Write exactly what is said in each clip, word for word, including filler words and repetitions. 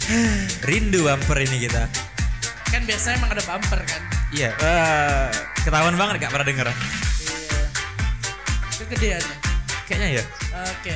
Rindu bumper ini kita. Kan biasanya emang ada bumper kan. Iya. Uh, ketahuan banget gak pernah denger. Iya. Kegedean ya? Kayaknya ya. Oke.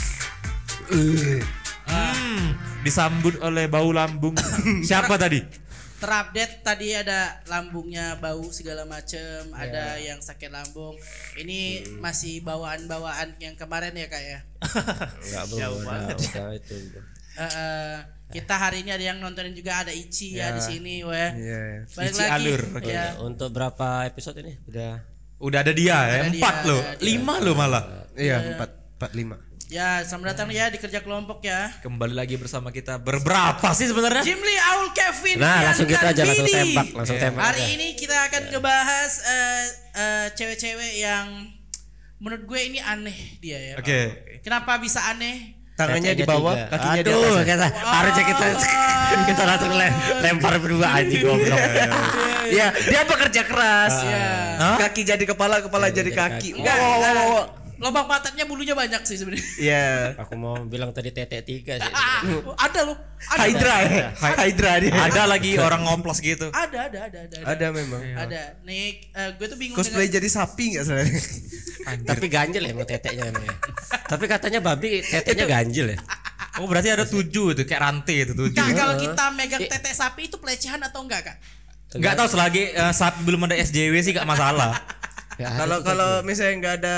Uh. Hmm, disambut oleh bau lambung. Siapa tadi? Terupdate tadi ada lambungnya bau segala macem, yeah. Ada yang sakit lambung. Ini hmm. masih bawaan-bawaan yang kemarin ya kak ya? Enggak jauh banget ya itu. Uh, uh, kita hari ini ada yang nontonin juga, ada Ici yeah. ya di sini, weh. Yeah. Balik Ici lagi. Alur. Okay. Ya. Untuk berapa episode ini? Udah. Udah ada dia ya, empat loh, lima loh malah. Iya empat, empat lima. Ya, selamat datang ya di Kerja Kelompok ya. Kembali lagi bersama kita berberapa sih sebenarnya? Jimli, Aul, Kevin, nah, langsung kita aja langsung Vidi. tembak, langsung yeah. tembak. Hari aja. Ini kita akan ngebahas uh, uh, cewek-cewek yang menurut gue ini aneh dia ya. Oke. Okay. Kenapa bisa aneh? Tangannya di bawah, kakinya di atas. Aduh, kita, oh. harusnya kita kita langsung lempar berdua anjing goblok. Ya, dia bekerja keras. Uh, ya. Huh? Kaki jadi kepala, kepala jadi, jadi kaki. Enggak, wow, wow, wow. Lobang pantatnya bulunya banyak sih sebenarnya. Iya. Yeah. Aku mau bilang tadi tetek tiga sih. Ah, ada loh. Ada Hydra ya. Hydra dia. Ada lagi orang ngomplos gitu. Ada, ada, ada, ada. Ada, ada memang. Ada. Nih, uh, gue tuh bingung. Cosplay dengan... jadi sapi enggak salah. Tapi ganjil ya mau teteknya emang ya. Tapi katanya babi teteknya ganjil ya. Oh berarti ada tujuh itu kayak rantai itu tujuh. Kak, kalau kita megang tetek sapi itu pelecehan atau enggak kak? Enggak tahu selagi uh, sapi belum ada S J W sih gak masalah. Kalau kalau misalnya enggak ada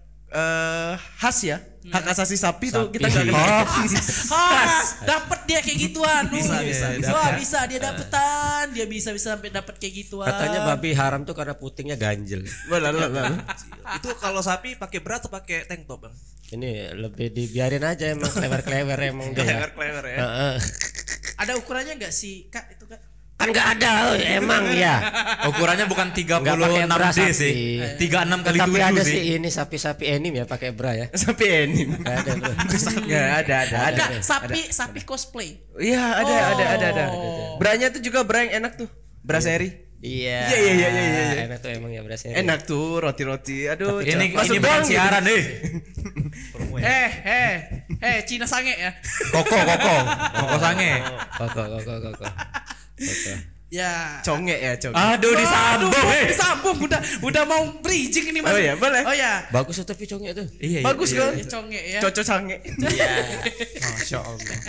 uh, khas ya, hak asasi sapi, sapi. tuh kita enggak oh. khas. Dapat dia kayak gituan. Bisa bisa. bisa. Wah, bisa dia dapetan, dia bisa bisa sampai dapat kayak gituan. Katanya babi haram tuh karena putingnya ganjil. Benar benar. Itu kalau sapi pakai bra atau pakai tank top, Bang? Ini lebih dibiarin aja emang klewer-klewer emang dia. Klewer-klewer ya. Heeh. Ada ukurannya enggak sih, Kak? Itu Kak. Kan enggak ada emang ya. Ukurannya bukan tiga puluh enam D sih. tiga puluh enam kali tujuh sih. Tapi ada sih ini sapi-sapi enim ya pakai bra ya. Sapi enim. Enggak ada. Enggak ada ada ada. Enggak, sapi sapi cosplay. Iya, ada ada ada ada. Branya tuh juga bra yang enak tuh. Bra seri. Iya. Iya iya iya iya. Enak tuh emang ya berasa. Enak tuh roti-roti. Aduh, ini ini bukan siaran nih. Eh, eh, eh, Cina sange ya. Koko, koko, koko sange. Koko, koko, koko. Koko. Ya. Conge ya, conge. Aduh, disambung, Aduh, eh. disambung udah udah mau bridging ini Mas. Oh iya, boleh. Oh iya. Bagus tuh tapi conge tuh. Iya, bagus iya, kan? Iya, conge ya. Cocok sange. Iya. Masya Allah.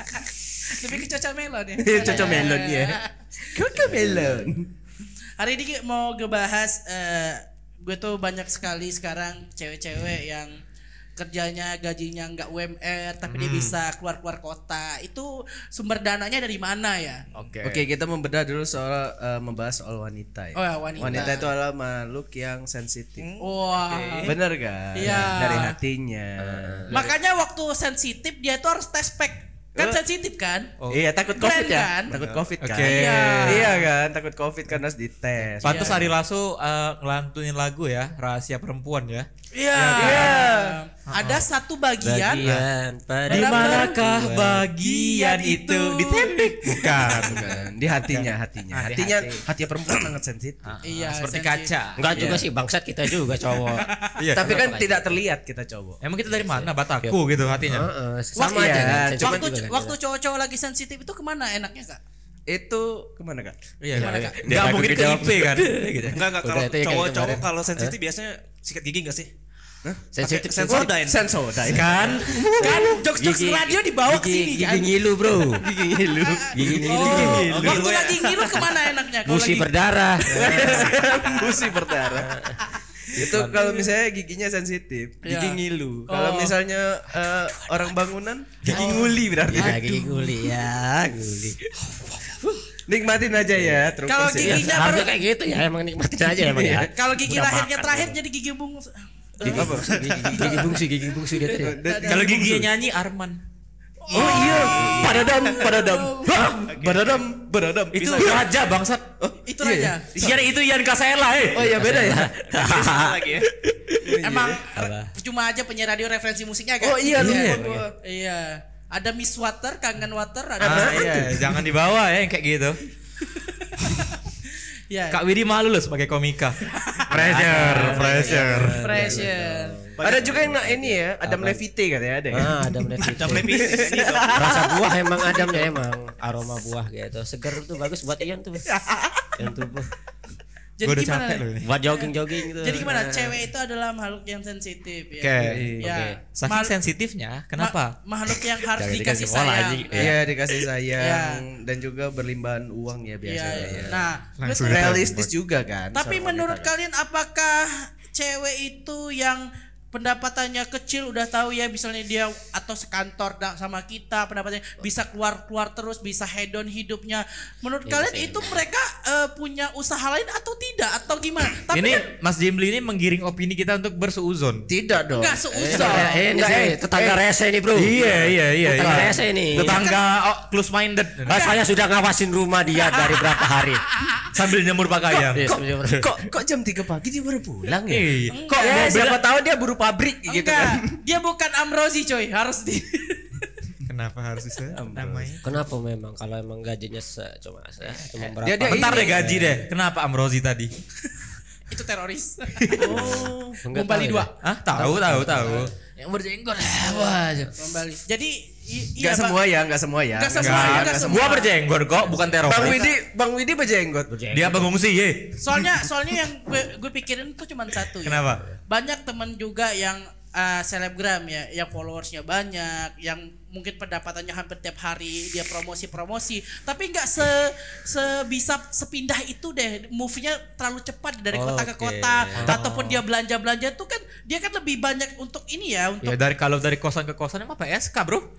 Lebih ke cocok melon ya. Cocok melon ya. Cocok melon. Hari ini mau ngebahas uh, gue tuh banyak sekali sekarang cewek-cewek yang kerjanya gajinya nggak U M R tapi hmm. dia bisa keluar-keluar kota. Itu sumber dananya dari mana ya? Oke. Okay. Oke, okay, kita membedah dulu soal uh, membahas soal wanita ya. Oh ya, wanita. Wanita itu adalah makhluk yang sensitif. Wah. Okay. Bener kan? Iya. Dari hatinya. Uh, Makanya waktu sensitif dia tuh harus tes pack. Kan sensitif kan? Oh. Iya, takut Covid ya. Kan? Takut Covid kan. Okay. Iya. Iya kan, takut Covid kan harus dites. Pantas iya. Ari Lasso uh, ngelantunin lagu ya, Rahasia Perempuan ya. Iya. Iya. Ada satu bagian, bagian di manakah bagian itu ditempik? Bukan, bukan. Di hatinya, hatinya. Ah, hatinya, hati. hati perempuan sangat sensitif. Ah, iya, seperti sensitif. kaca. Enggak iya. juga sih, bangsat kita juga cowok. Iya, tapi kan apa tidak terlihat kita cowok. Emang kita dari mana? Bataku gitu hatinya. Uh, uh, sama waktu, aja ya, kan. cuman waktu juga kan. waktu cowok-cowok lagi sensitif itu kemana enaknya Kak? Itu kemana Kak? Iya, Gimana, Kak? enggak mungkin ke I P kan. Gitu. Enggak enggak Udah, kalau itu ya kayak cowok-cowok kemarin. kalau sensitif biasanya sikat gigi enggak sih? Hah? Sensitif Sensodyne. Sensodyne. Kan? Kan jokes-jokes radio dibawa ke sini kan. Gigi ngilu, Bro. Gigi ngilu. Gigi ngilu. Oh, waktu lagi ngilu kemana enaknya? Kalau Busi lagi berdarah. Busi berdarah. Itu kalau misalnya giginya sensitif, gigi Iya. ngilu. Oh. Kalau misalnya uh, orang bangunan, gigi nguli berarti. Ya, gigi guli ya, guli. Nikmatin aja ya, terus. Kalau Ya, giginya harusnya baru kayak gitu ya, emang nikmatin aja emang ya. kalau gigi Udah lahirnya makan, terakhir gitu. jadi gigi bungus. Gigi apa? Gigi, gigi bungsu, gigi bungsu dia tadi. Kalau giginya nyanyi Arman. Oh iya, padadam, padadam, Hah, padadam, padadam. Itu Bisa ya? raja bangsat. Itu Iya, aja. Siar itu Ian Kasela eh. Oh iya beda ya. Sama lagi ya. Emang Apa? cuma aja penyiar radio referensi musiknya kan? Oh iya lupa Iya. gua. Iya. Ada Miss Water, Kangen Water, ada. Ah, iya, jangan dibawa ya yang kayak gitu. Iya. Kak Widi malu loh sebagai komika. Pressure, pressure. Pressure. Ada juga yang nak ini ya, Adam Levite katanya ada ya. Ah, Adam Levite. Adam Levite. Ini dong. Rasa buah emang Adamnya emang aroma buah gitu. Seger tuh bagus buat Ian tuh. Ian tubuh. Jadi Gua udah gimana? capek loh ini. Buat jogging-jogging gitu. Jadi gimana? Cewek itu adalah makhluk yang sensitif ya. Oke. Ya. Oke. Saking mal- sensitifnya, kenapa? ma- makhluk yang harus Jangan dikasih dikasih bola, sayang. anjing. Ya. Iya, dikasih sayang Iya. dan juga berlimpahan uang ya Iya, biasanya. iya. ya. Nah, Langsung betul. Realistis juga kan. Tapi seorang menurut wanita, kan? kalian apakah cewek itu yang pendapatannya kecil udah tahu ya misalnya dia atau sekantor da- sama kita pendapatannya bisa keluar-keluar terus bisa hedon hidupnya. Menurut kalian itu mereka eh, punya usaha lain atau tidak atau gimana? Tapi Ini kan Mas Jimli ini menggiring opini kita untuk bersuuzon. Tidak dong. enggak Eh, seusah. eh, ini Enggak, sih, eh, tetangga rese nih bro. Iya, iya, iya. Tetangga iya. rese nih. Tetangga oh, close minded. Ah, saya sudah ngawasin rumah dia dari berapa hari. Sambil nyemur pakaian. Iya, Kok, sebenarnya. kok kok jam tiga pagi dia baru pulang ya? Iya. Enggak. Ya, mobil- siapa tahu dia buruh pabrik gitu Enggak, kan. dia bukan Amrozi coy, harus di Kenapa harus disebut namanya? Kenapa memang kalau emang gajinya se cuma se cuma berapa? Dia dia Bentar ini. deh gaji deh. Kenapa Amrozi tadi? itu teroris. Oh. Enggak Bom Bali tahu dua. ya. Ah, tahu, tahu, tahu. Yang berjenggot. Wah. Bom Bali. Jadi i- Enggak iya, semua Bang. ya, enggak semua ya. Enggak Nggak semua, ya, enggak nggak semua. Gua berjenggot kok, bukan teroris. Bang Widi, Bang Widi berjenggot. Dia pengungsi, ye. Soalnya soalnya yang gue, gue pikirin tuh cuma satu ya. Kenapa? Banyak teman juga yang uh, selebgram ya, yang followersnya banyak, yang mungkin pendapatannya hampir tiap hari dia promosi-promosi, tapi nggak se sebisa sepindah itu deh, move-nya terlalu cepat dari kota ke Oke. kota, ataupun dia belanja-belanja tuh kan dia kan lebih banyak untuk ini ya, untuk Ya dari kalau dari kosan ke kosan emang P S K, Bro.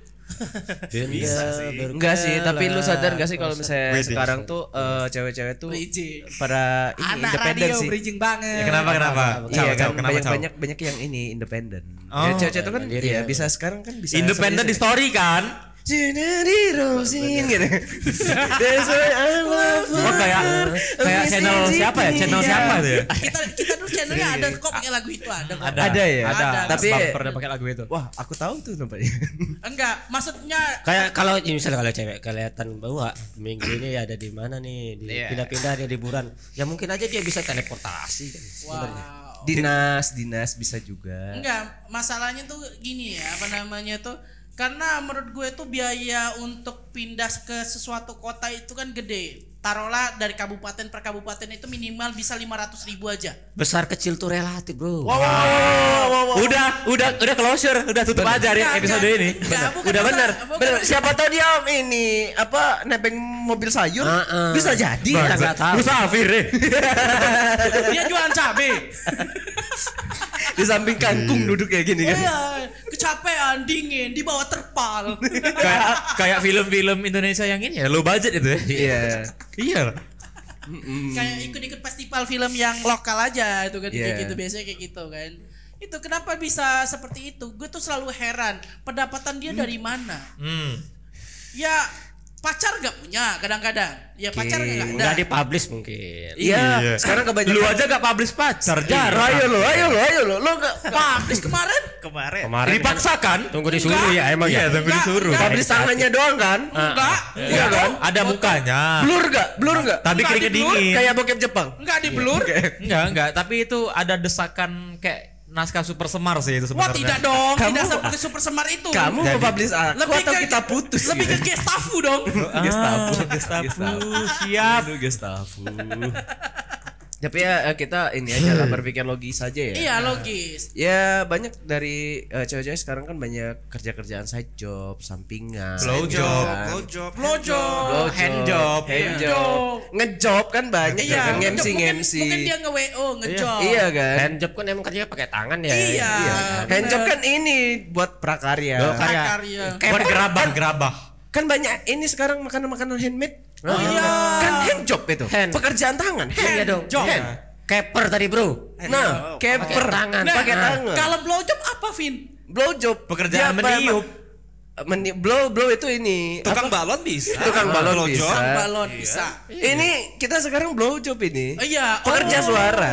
Bisa sih. Enggak sih, tapi lu sadar gak sih kalau misalnya Wede. sekarang tuh eh, cewek-cewek tuh bridging. pada ini Anak independen radio sih. bridging banget. Ya, kenapa kenapa? Iya Caw, kan caw, kenapa banyak caw? banyak banyak yang ini independen. Oh. Ya, cewek-cewek itu kan Mandiri iya ya. bisa sekarang kan bisa Independen di story kan? Jadi Rosin gitu. That's why I love Oh kayak kayak channel siapa ya? Channel siapa itu ya? kita kita dulu channelnya ada kok pakai lagu itu ada kok. Ada ya? Ada. Ada. Tapi- Tapi pernah pakai lagu itu. Wah, aku tahu tuh nampaknya. Enggak, maksudnya Kayak kalau misalnya kalau cewek kelihatan bahwa minggu ini ada di mana nih, di Iya. pindah-pindah dia liburan. Ya mungkin aja dia bisa teleportasi kan. sebenarnya. wow. Dinas, dinas bisa juga. Enggak, masalahnya tuh gini ya, apa namanya tuh karena menurut gue tuh biaya untuk pindah ke sesuatu kota itu kan gede. Taruhlah dari kabupaten per kabupaten itu minimal bisa lima ratus ribu aja. Besar kecil tuh relatif, Bro. Udah, udah, udah closure, udah tutup aja hari Enggak, episode enggak. ini. Enggak, bukan Udah masalah- bener, bukan- bener. Siapa tahu dia ini apa nebeng mobil sayur Heeh. bisa jadi. Kita nggak tahu. Musafir deh. Dia jualan cabe. Di samping kangkung duduk kayak gini Oh kan. iya, kecapean, dingin, di bawah terpal. kayak kayak film-film Indonesia yang ini ya, low budget itu ya. Iya. Iya. Kayak ikut-ikut festival film yang lokal aja itu kan kayak Yeah. gitu biasanya kayak gitu kan. Itu kenapa bisa seperti itu? Gue tuh selalu heran, pendapatan dia dari mana? Hmm. Ya pacar gak punya kadang-kadang. Ya pacar Oke. gak ada. Enggak dipublish mungkin. Iya, sekarang kebanyakan. Lu aja gak publish pacar, Jar. Ayo lo, ayo lo, ayo lo. Lo enggak Publish kemarin. Kemarin. Kemarin Dipaksakan. tunggu disuruh ya emang Iya, ya. tunggu Enggak, disuruh. enggak. publish tangannya doang kan? Enggak. Iya kan? Ada mukanya. Blur enggak? Blur enggak? Tapi Enggak, keringet di blur, dingin. Kayak bokep Jepang. Enggak di blur. Enggak, enggak, tapi itu ada desakan kayak naskah super semar sih itu Wah sebenarnya. tidak dong, Kamu- tidak seperti super semar itu. Kamu Jadi- nge-publish aku lebih atau ke, kita putus? Lebih ke gitu? Gestafu dong. Gestapo. Gestapo, siap. Aduh, Gestapo. Tapi ya eh, kita ini aja lah berpikir logis saja ya. Iya logis. Ya banyak dari eh, cewek-cewek sekarang kan banyak kerja-kerjaan side job, sampingan. Blow gitu job, kan. Blow job. Blowjob. Blow hand job. hand Hand job, job. ngejob kan banyak Iya, kan ngejob. M C mungkin, M C. mungkin dia nge-W O, ngejob. Iya kan. Hand job kan emang kerjanya pakai tangan ya. Iya. Iya. Hand job bener. kan ini buat prakarya. Loh, karya. Prakarya. Buat gerabah, gerabah. Kan banyak ini sekarang makanan-makanan handmade. Oh iya. Kan hand job itu. Hand. Pekerjaan tangan. Iya dong. job. Hand. Keper tadi, Bro. Nah, keper Pakai tangan. Nah, pakai Nah, tangan. Kalau blowjob apa, Vin? Blow job Pekerjaan Dia apa- meniup. Meni blow blow itu ini Tukang apa? balon bisa. Tukang balon Blow bisa. job. Balon bisa. Ini kita sekarang blow job ini. Oh iya. Pekerja oh. suara.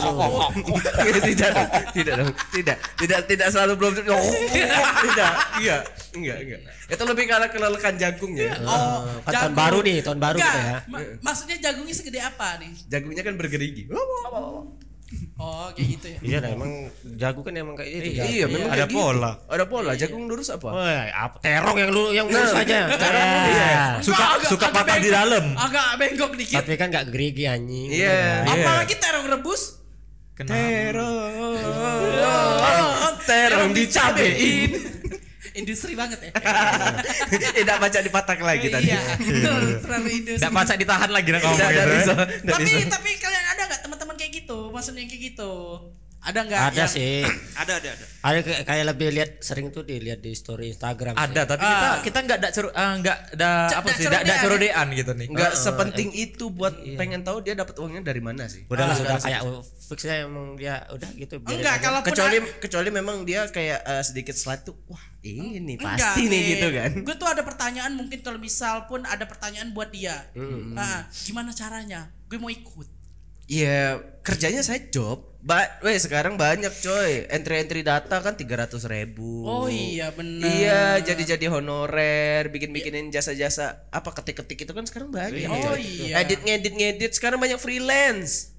tidak, dong, tidak, dong, tidak, tidak, tidak selalu blow job. Oh, tidak, iya, enggak, enggak. Itu lebih karena kelelekan jagungnya. Oh, kan tahun baru nih, tahun baru Enggak, kita ya. ma- maksudnya jagungnya segede apa nih? Jagungnya kan bergerigi. Oh, Oh, kayak gitu ya. Iya, nah, emang jagung kan emang kayak itu. Iya, Iya, memang ada kayak gitu. pola. Ada pola. Jagung lurus apa? Woi, apa terong yang lu yang lurus aja. terong Iya. iya. Suka Agak- suka agak patah di bengkok. dalam. Agak bengkok dikit. Tapi kan enggak gerigi anjing. Iya. Apalagi terong rebus. Kenapa? Terong, terong dicabein. Industri banget ya. Tidak baca dipatak lagi tadi. Iya, betul, terlalu industri. Enggak pasak ditahan lagi nak ngomong Tidak gitu. tidak ya. bisa. Tidak Tapi bisa. tapi kalian ada nggak teman-teman kayak gitu? Maksudnya kayak gitu? Ada nggak? Ada yang- sih. Ada ada ada. Ada kayak kayak lebih lihat sering tuh dilihat di story Instagram. Ada tapi kita Ah. kita enggak ada ceru ah, enggak ada Cak- apa dak sih? Enggak ada cerodean cerodean gitu nih. Enggak sepenting itu buat pengen tahu dia dapat uangnya dari mana sih. Udah lah Ah, sudah kayak oh, fixnya emang dia udah gitu. biarin Enggak, aja. kalau kecuali kecuali memang dia kayak eh, sedikit slide tuh wah ini Enggak, pasti nih gitu kan. Gue tuh ada pertanyaan, mungkin kalau misal pun ada pertanyaan buat dia. Nah, gimana caranya? Gue mau ikut. Iya kerjanya saya job. Ba weh sekarang banyak coy entry-entry data kan tiga ratus ribu. Oh iya benar. Iya jadi-jadi honorer bikin-bikinin jasa-jasa apa ketik-ketik itu kan sekarang banyak. Oh coy. iya. Edit ngedit ngedit sekarang banyak freelance.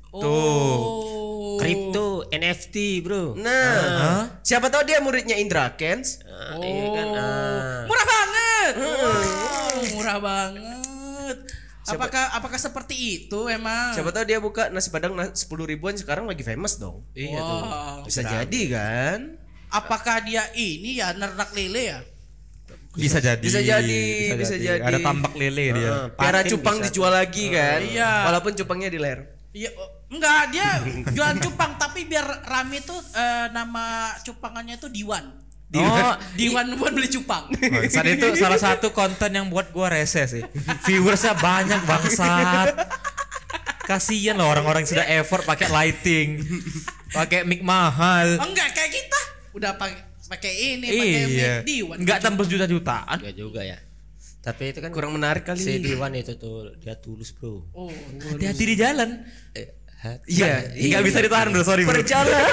Oh. Kripto, N F T, Bro. Nah, siapa tahu dia muridnya Indra Kens. Ah, iya kan. ah. Murah banget. Wow, murah banget. Apakah apakah seperti itu emang? Siapa tahu dia buka nasi padang sepuluh ribuan sekarang lagi famous dong. Iya Wow. tuh. Bisa jadi kan? Apakah dia ini ya nernak lele ya? Bisa jadi. Bisa jadi, bisa jadi. Ada tambak lele dia. Ah, Piara patin cupang bisa dijual lagi kan? Iya. Walaupun cupangnya di ler. Iya, oh, enggak dia jualan cupang tapi biar rame tuh eh, nama cupangannya tuh Diwan. Oh, Diwan buat beli cupang. bangsat itu salah satu konten yang buat gua rese sih. Viewersnya banyak bangsat. Kasian loh orang-orang yang sudah effort pakai lighting, pakai mic mahal. Enggak kayak kita. Udah pakai pakai ini, pakai Iya. mic Diwan. Enggak tembus juta-jutaan. Enggak juga ya. Tapi itu kan Kurang menarik kali. si Diwan itu tuh dia tulus, Bro. Oh, Hati-hati di jalan. Eh, ha- Iya, Enggak bisa ditahan bro, sorry bro. Perjalanan.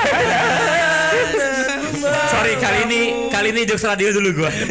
Sorry kali ini kali ini jokes radio dulu gua.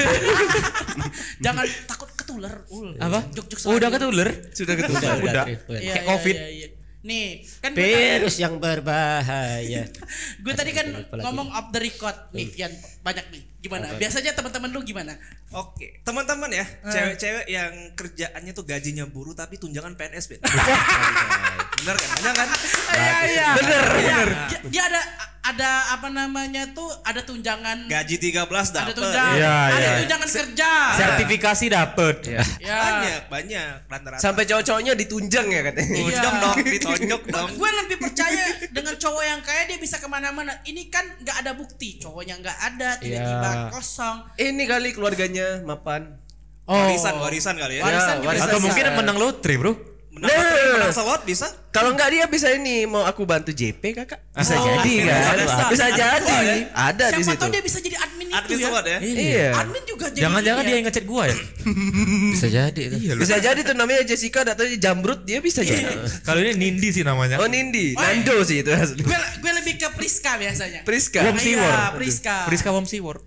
jangan takut ketular. Ul. Apa? Jok-jok Udah radio. ketuler? Sudah ketemu. Udah, udah, Udah. Trif, udah. Iya, Kayak iya, COVID. iya, iya. Nih, kan gue Virus yang berbahaya. gue tadi kan Apa lagi? ngomong off the record nih, Vian banyak nih. Gimana? Biasanya teman-teman lu gimana? Oke, teman-teman ya, cewek-cewek yang kerjaannya tuh gajinya buruh tapi tunjangan P N S, Ben. Bener kan? Banyak kan? Iya, iya. Bener, bener. Dia, dia ada ada apa namanya tuh ada tunjangan Gaji tiga belas ada dapat. tunjangan Iya, ada iya. tunjangan kerja. Sertifikasi dapet. Ya. Banyak, banyak rata-rata. Sampai cowok-cowoknya ditunjang ya katanya. Iya. Tunjang dong, ditonjok dong. Gue lebih percaya dengan cowok yang kaya dia bisa kemana-mana. Ini kan nggak ada bukti, cowoknya nggak ada, tiba-tiba Iya. kosong. Ini kali keluarganya mapan. Warisan, warisan kali ya. Warisan Ya, juga warisan. Atau bisa. mungkin menang lotre bro. Menang lotre, menang slot bisa. Kalau enggak dia bisa ini mau aku bantu J P kakak. Bisa Oh, jadi bisa, kan? bisa. Bisa Ada jadi. slot ya? Ada di Siapa situ. tahu dia bisa jadi admin, Admin itu ya. slot ya. Iya. Admin juga jadi. Jangan-jangan dia iya. yang ngechat gua ya. Bisa jadi itu. Iya loh. Bisa jadi tuh namanya Jessica atau Jamrut dia bisa jadi. Kalau ini Nindi sih namanya. Oh Nindi, Oh, Nando sih itu asli. Gue gue lebih ke Priska biasanya. Priska. Wom Iya, Siwor. Priska. Priska Wom Siwor.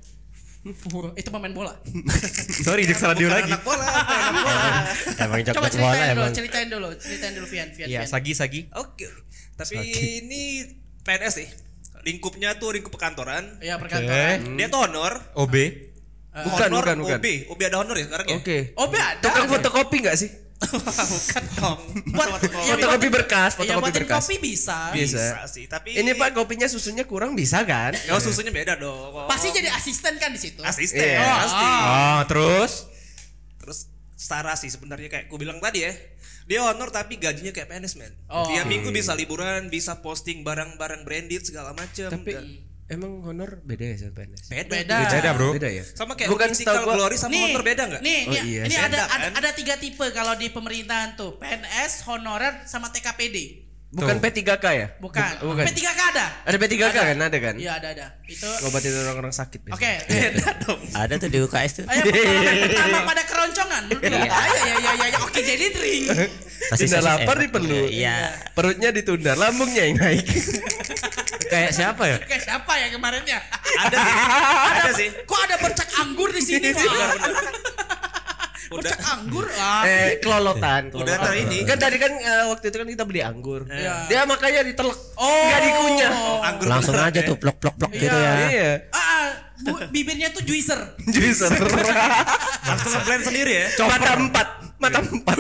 Itu pemain bola. Sorry jokes radio Bukan lagi. anak bola, bukan anak bola. Emang Coba jok-jok bola ceritain dulu, emang. ceritain dulu, ceritain dulu Vian, Vian. Iya, Vian. Sagi Sagi. Oke. Tapi ini P N S nih. Lingkupnya tuh lingkup perkantoran. Iya, perkantoran. Oke. Dia tuh honor. O B. Bukan, honor bukan, bukan. O B. O B ada honor ya sekarang ya? Oke. Oh, be ada. Tukang fotokopi enggak sih? Bukan dong. Buat ya, Fotokopi buat- berkas, ya, fotokopi buatin berkas. kopi bisa. Bisa. Bisa sih, tapi Ini Pak kopinya susunya kurang bisa kan? Ya susunya beda dong. Pasti jadi asisten kan di situ. asisten Iya. oh, pasti. Oh, terus Terus setara sih sebenarnya kayak ku bilang tadi ya. Dia honor tapi gajinya kayak P N S, men. Oh. Tiap minggu bisa liburan, bisa posting barang-barang branded segala macam. Tapi Dan emang honor beda ya sama P N S? beda. Beda. beda bro. Beda ya? Sama kayak Bukan Mythical setahu gua- Glory sama honor beda enggak? Nih, Oh, nih, iya ini sih. ada, Beda, ada kan? ada tiga tipe kalau di pemerintahan tuh, P N S, honorer, sama T K P D. Bukan P tiga K ya? Bukan. Bu- bukan. P tiga K ada. Ada P tiga K kan? Ada kan? Iya, ada ada. Itu Ngobatin orang-orang sakit. Oke. Beda dong. Ada tuh di U K S tuh. Ayo pengalaman pertama pada keroncongan. Lu dulu. Iya. Ayo ya ya ya ya. Oke, jadi drink. Pasti Tidak sosis lapar enak. diperlu. Iya. Perutnya ditunda, lambungnya yang naik. Kayak siapa ya? Oke, siapa ya kemarin ya? Ada sih. Ada sih. Kok ada bercak anggur di sini? Pak? Benar, benar. Udah Bercak anggur. Ah. Eh, kelolotan. Udah kelolotan. ter ini. Kan tadi kan eh, waktu itu kan kita beli anggur. Iya. Dia makanya ditelek. Oh. Enggak dikunyah. Anggur Langsung beneran aja ya. tuh plok plok plok gitu Iya. ya. Iya. Ah, bu, bibirnya tuh juicer. Juicer. Langsung nge-blend sendiri ya. Mata empat. Mata empat.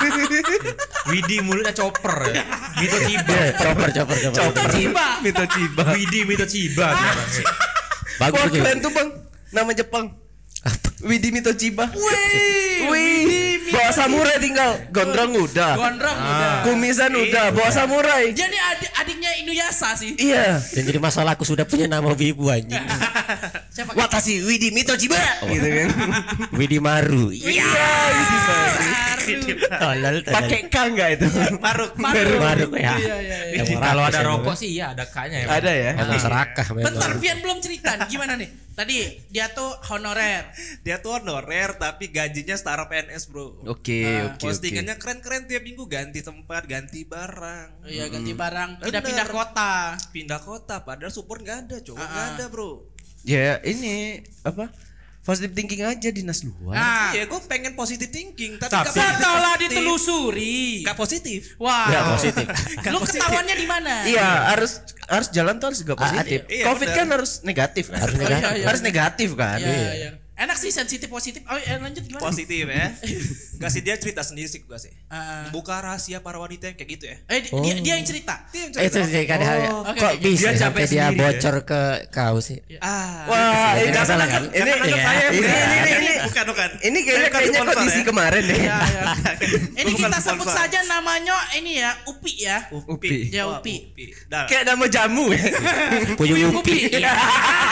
Widi mulutnya chopper ya. Mito Chiba. Chopper chopper chopper. Chopper. Ciba. Mito Chiba. Widi Mito Chiba sekarang. Bagus Wah tuh. keren tuh bang. Nama Jepang. Widi Mito Chiba. Wih. Wih. Bawa samurai tinggal. Gondrong udah. Gondrong udah. Kumisan udah. Bawa samurai. Dia nih adik, adiknya Inuyasha sih. Iya. Dan jadi masalah aku sudah punya nama wibu anjing. Siapa? Watashi Widi Mito Chiba. Gitu kan. Widi Maru. Iya. Widi Maru. Tolol tolol. Pakai K enggak itu? Maruk. Maruk. Maruk ya. Iya, iya, iya. Yang Kalau rakus ada ya, rokok sih iya ada kaknya ya. Ada ya. Emang serakah Bentar, memang. Vian belum cerita nih, gimana nih? Tadi dia tuh honorer. Dia tuh honorer tapi gajinya setara P N S, Bro. Oke, Ah, oke, oke. Postingannya keren-keren tiap minggu, ganti tempat, ganti barang. Iya, ganti barang, Bener. pindah-pindah kota. Pindah kota padahal support nggak ada, cowok Ah, nggak ah. ada, Bro. Ya, ini apa? Positive thinking aja dinas luar. Nah, Iya, gue pengen positive thinking tapi, Tapi- nggak setelah positif. ditelusuri. Nggak positif. Wah, Ya, positif. Lu ketahuannya di mana? Iya, harus harus jalan tuh harus juga Ah, positif. iya, Covid benar. kan harus negatif kan? Harus negatif. iya, iya. Harus negatif kan? Iya, iya. Enak sih sensitif positif. Oh, eh, lanjut gimana? Positif ya. Gak sih dia cerita sendiri sih gue sih. Ah. Buka rahasia para wanita yang kayak gitu ya. Eh, di- dia, dia yang cerita. Dia yang Eh, itu cerita. sih kan Oh, oke, kok oke. bisa Dia sampai capek dia sendiri bocor ke kau sih? Ah. Wah, Ini ini masalah kan? ini Jangan anggap Iya. saya ini, bukan. ini, ini, ini. bukan bukan. Ini kayaknya Bukan kayaknya sponsor kondisi ya. kemarin deh. Iya, iya. Ini Bukan kita sponsor. sebut saja namanya ini ya, Upi ya. Upi. Ya, Wah, Upi. Dah. Kayak nama jamu ya. Puyuh Buyung Upi. Upi. Iya.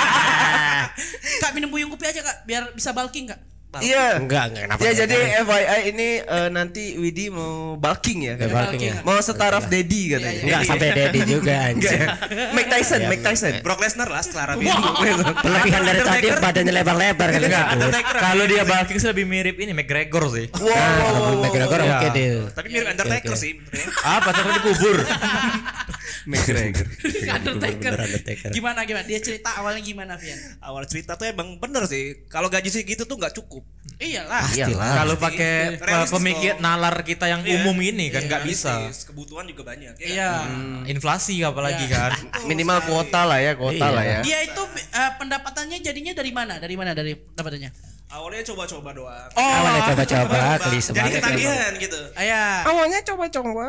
Kak minum buyung Upi aja Kak, biar bisa bulking Kak. Iya. Enggak, enggak kenapa. Ya jadi F Y I ini eh, nanti Widi mau bulking ya. Ya, katanya. bulking ya. Mau setaraf Daddy katanya. Enggak sampai Dedi juga Enggak anjing. ya? Mike Tyson, Mike Tyson. Brock Lesnar lah setelah Rabi. Berlebihan dari tadi badannya lebar-lebar kali Enggak, gitu. kalau dia bulking sih lebih mirip ini McGregor sih. Wow. Nah, kalau McGregor Iya. oke deh. Tapi mirip Undertaker Oke, oke. sih. sebenarnya. Apa terus dikubur? McGregor. Undertaker. Bener Undertaker. Gimana gimana? Dia cerita awalnya gimana, Vian? Awal cerita tuh emang bener sih. Kalau gaji segitu tuh nggak cukup. Iyalah. Pastilah. Kalau pakai Realistis pemikir dong. nalar kita yang Iya. umum ini kan Iya, nggak bisa. Realistis, Kebutuhan juga banyak. ya kan? Iya. Inflasi apalagi Iya. kan. Minimal kuota lah ya, kuota Iya. lah ya. Dia itu eh, pendapatannya jadinya dari mana? Dari mana dari pendapatannya? Awalnya coba-coba doang. Oh, Awalnya coba-coba klise Jadi banget. emang. ketagihan gitu. Ayah. Awalnya coba-coba.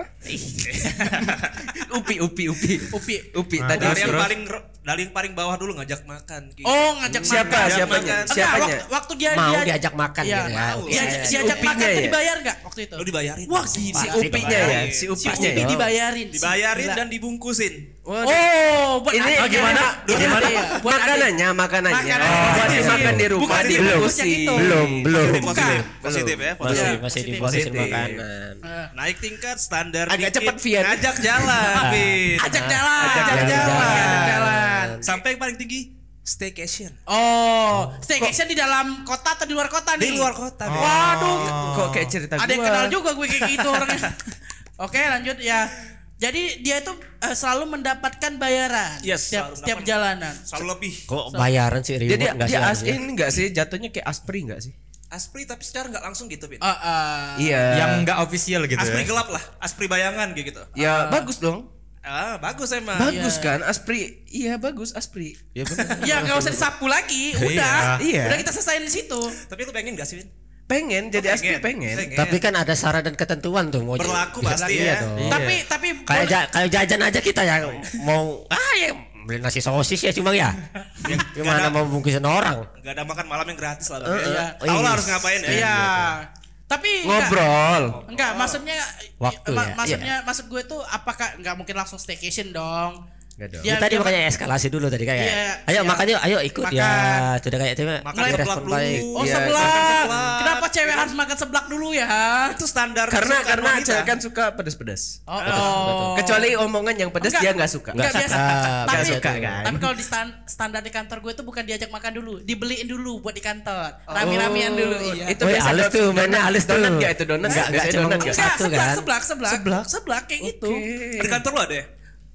Upi, upi, upi. Upi. Upi Nah, tadi. Dari yang terus? paling ro- dari yang paling bawah dulu ngajak makan. gitu. Oh, ngajak Siapa? makan. Siapanya? Makan. Enggak, Siapanya? waktu, waktu dia Mau dia diajak makan Iya. gitu ya. Mau. Oke. Dia Iya, diajak Upinya makan tuh ya? dibayar enggak waktu itu? Lu dibayarin. Wah, Pasti. gila. Si Pasti upinya ya, dibayarin. si Si upinya. Upi ya. dibayarin. Dibayarin Gila. dan dibungkusin. Oh, buat Ini adik. gimana? Buat Gimana? adik ya? Buat adik. Makanannya, makanannya. Makanan. Oh, buat Iya. dimakan di rumah Bukan dibungkusin. dibungkusnya gitu. Belum, belum. Positif, Bukan. positif. Positif ya, Masih positif. Iya, masih di positif. posisi Positif. makanan. Eh, Naik tingkat standar Agak dikit. cepet, Vian. Ngajak jalan, Vin. Ajak jalan. Ajak Ajak jalan. jalan. Ajak jalan. Sampai yang paling tinggi staycation. Oh, staycation di dalam kota atau di luar kota nih? Di luar kota. Vin. Waduh. Kok kayak cerita Ada yang gua? kenal juga gue kayak gitu orangnya. Oke, lanjut ya. Jadi dia itu eh, selalu mendapatkan bayaran Yes, setiap selalu setiap mendapat. jalanan. Selalu lebih. Kok bayaran sih reward Jadi enggak sih? dia as harusnya? ini enggak sih jatuhnya kayak aspri enggak sih? Aspri tapi secara nggak langsung gitu, Vin. Ah, ah. Iya. Yang nggak official gitu Aspri ya. gelap lah, aspri bayangan kayak gitu. Ya bagus dong. Ah, bagus emang. Bagus Iya. kan aspri. Iya bagus aspri. Ya benar. Ya nggak usah disapu lagi, udah. Iya. Udah kita selesaiin di situ. Tapi lu pengen gak sih, Vin? Pengen jadi Oh, aspri pengen. Tapi kan ada syarat dan ketentuan tuh mau Berlaku jadi- pasti iya ya. dong. Iya. Tapi tapi Kayak boleh- ja- kayak jajan aja kita yang mau ah ya beli nasi sosis ya cuma ya. Gimana ada- mau bungkusin orang? Gak ada makan malam yang gratis lah. Eh, Bang, ya. iya. Tahu lah Iya. harus ngapain ya. Iya. Tapi enggak- Ngobrol. Enggak, maksudnya Waktu ma- ya, maksudnya maksud gue tuh apakah enggak mungkin langsung staycation dong? Enggak dong. Dia- Ya, tadi dia- makanya eskalasi dulu tadi kayak. Iya, ayo iya. makan yuk, ayo ikut Makan. ya. Sudah kayak itu Makan mulai seblak respon dulu. baik. Oh, Iya, seblak. makan seblak. Kenapa cewek harus makan seblak dulu ya? Itu standar Karena kesukaan karena wanita. cewek kan suka pedas-pedas. Oh, oh. Kecuali omongan yang pedas Enggak. dia nggak suka. Enggak Nggak biasa. suka, Tapi nggak suka, kan? Tapi kalau di stan- standar di kantor gue tuh bukan diajak makan dulu, dibeliin dulu buat di kantor. Rami-ramian dulu, iya. Itu Woi, biasa halus don- tuh, donat- mainnya halus tuh. Donat nggak itu donat? Enggak, enggak, Biasanya cuma donat nggak? Enggak, satu seblak, kan? seblak, seblak, Seblak. seblak kayak gitu. Di kantor lu ada ya?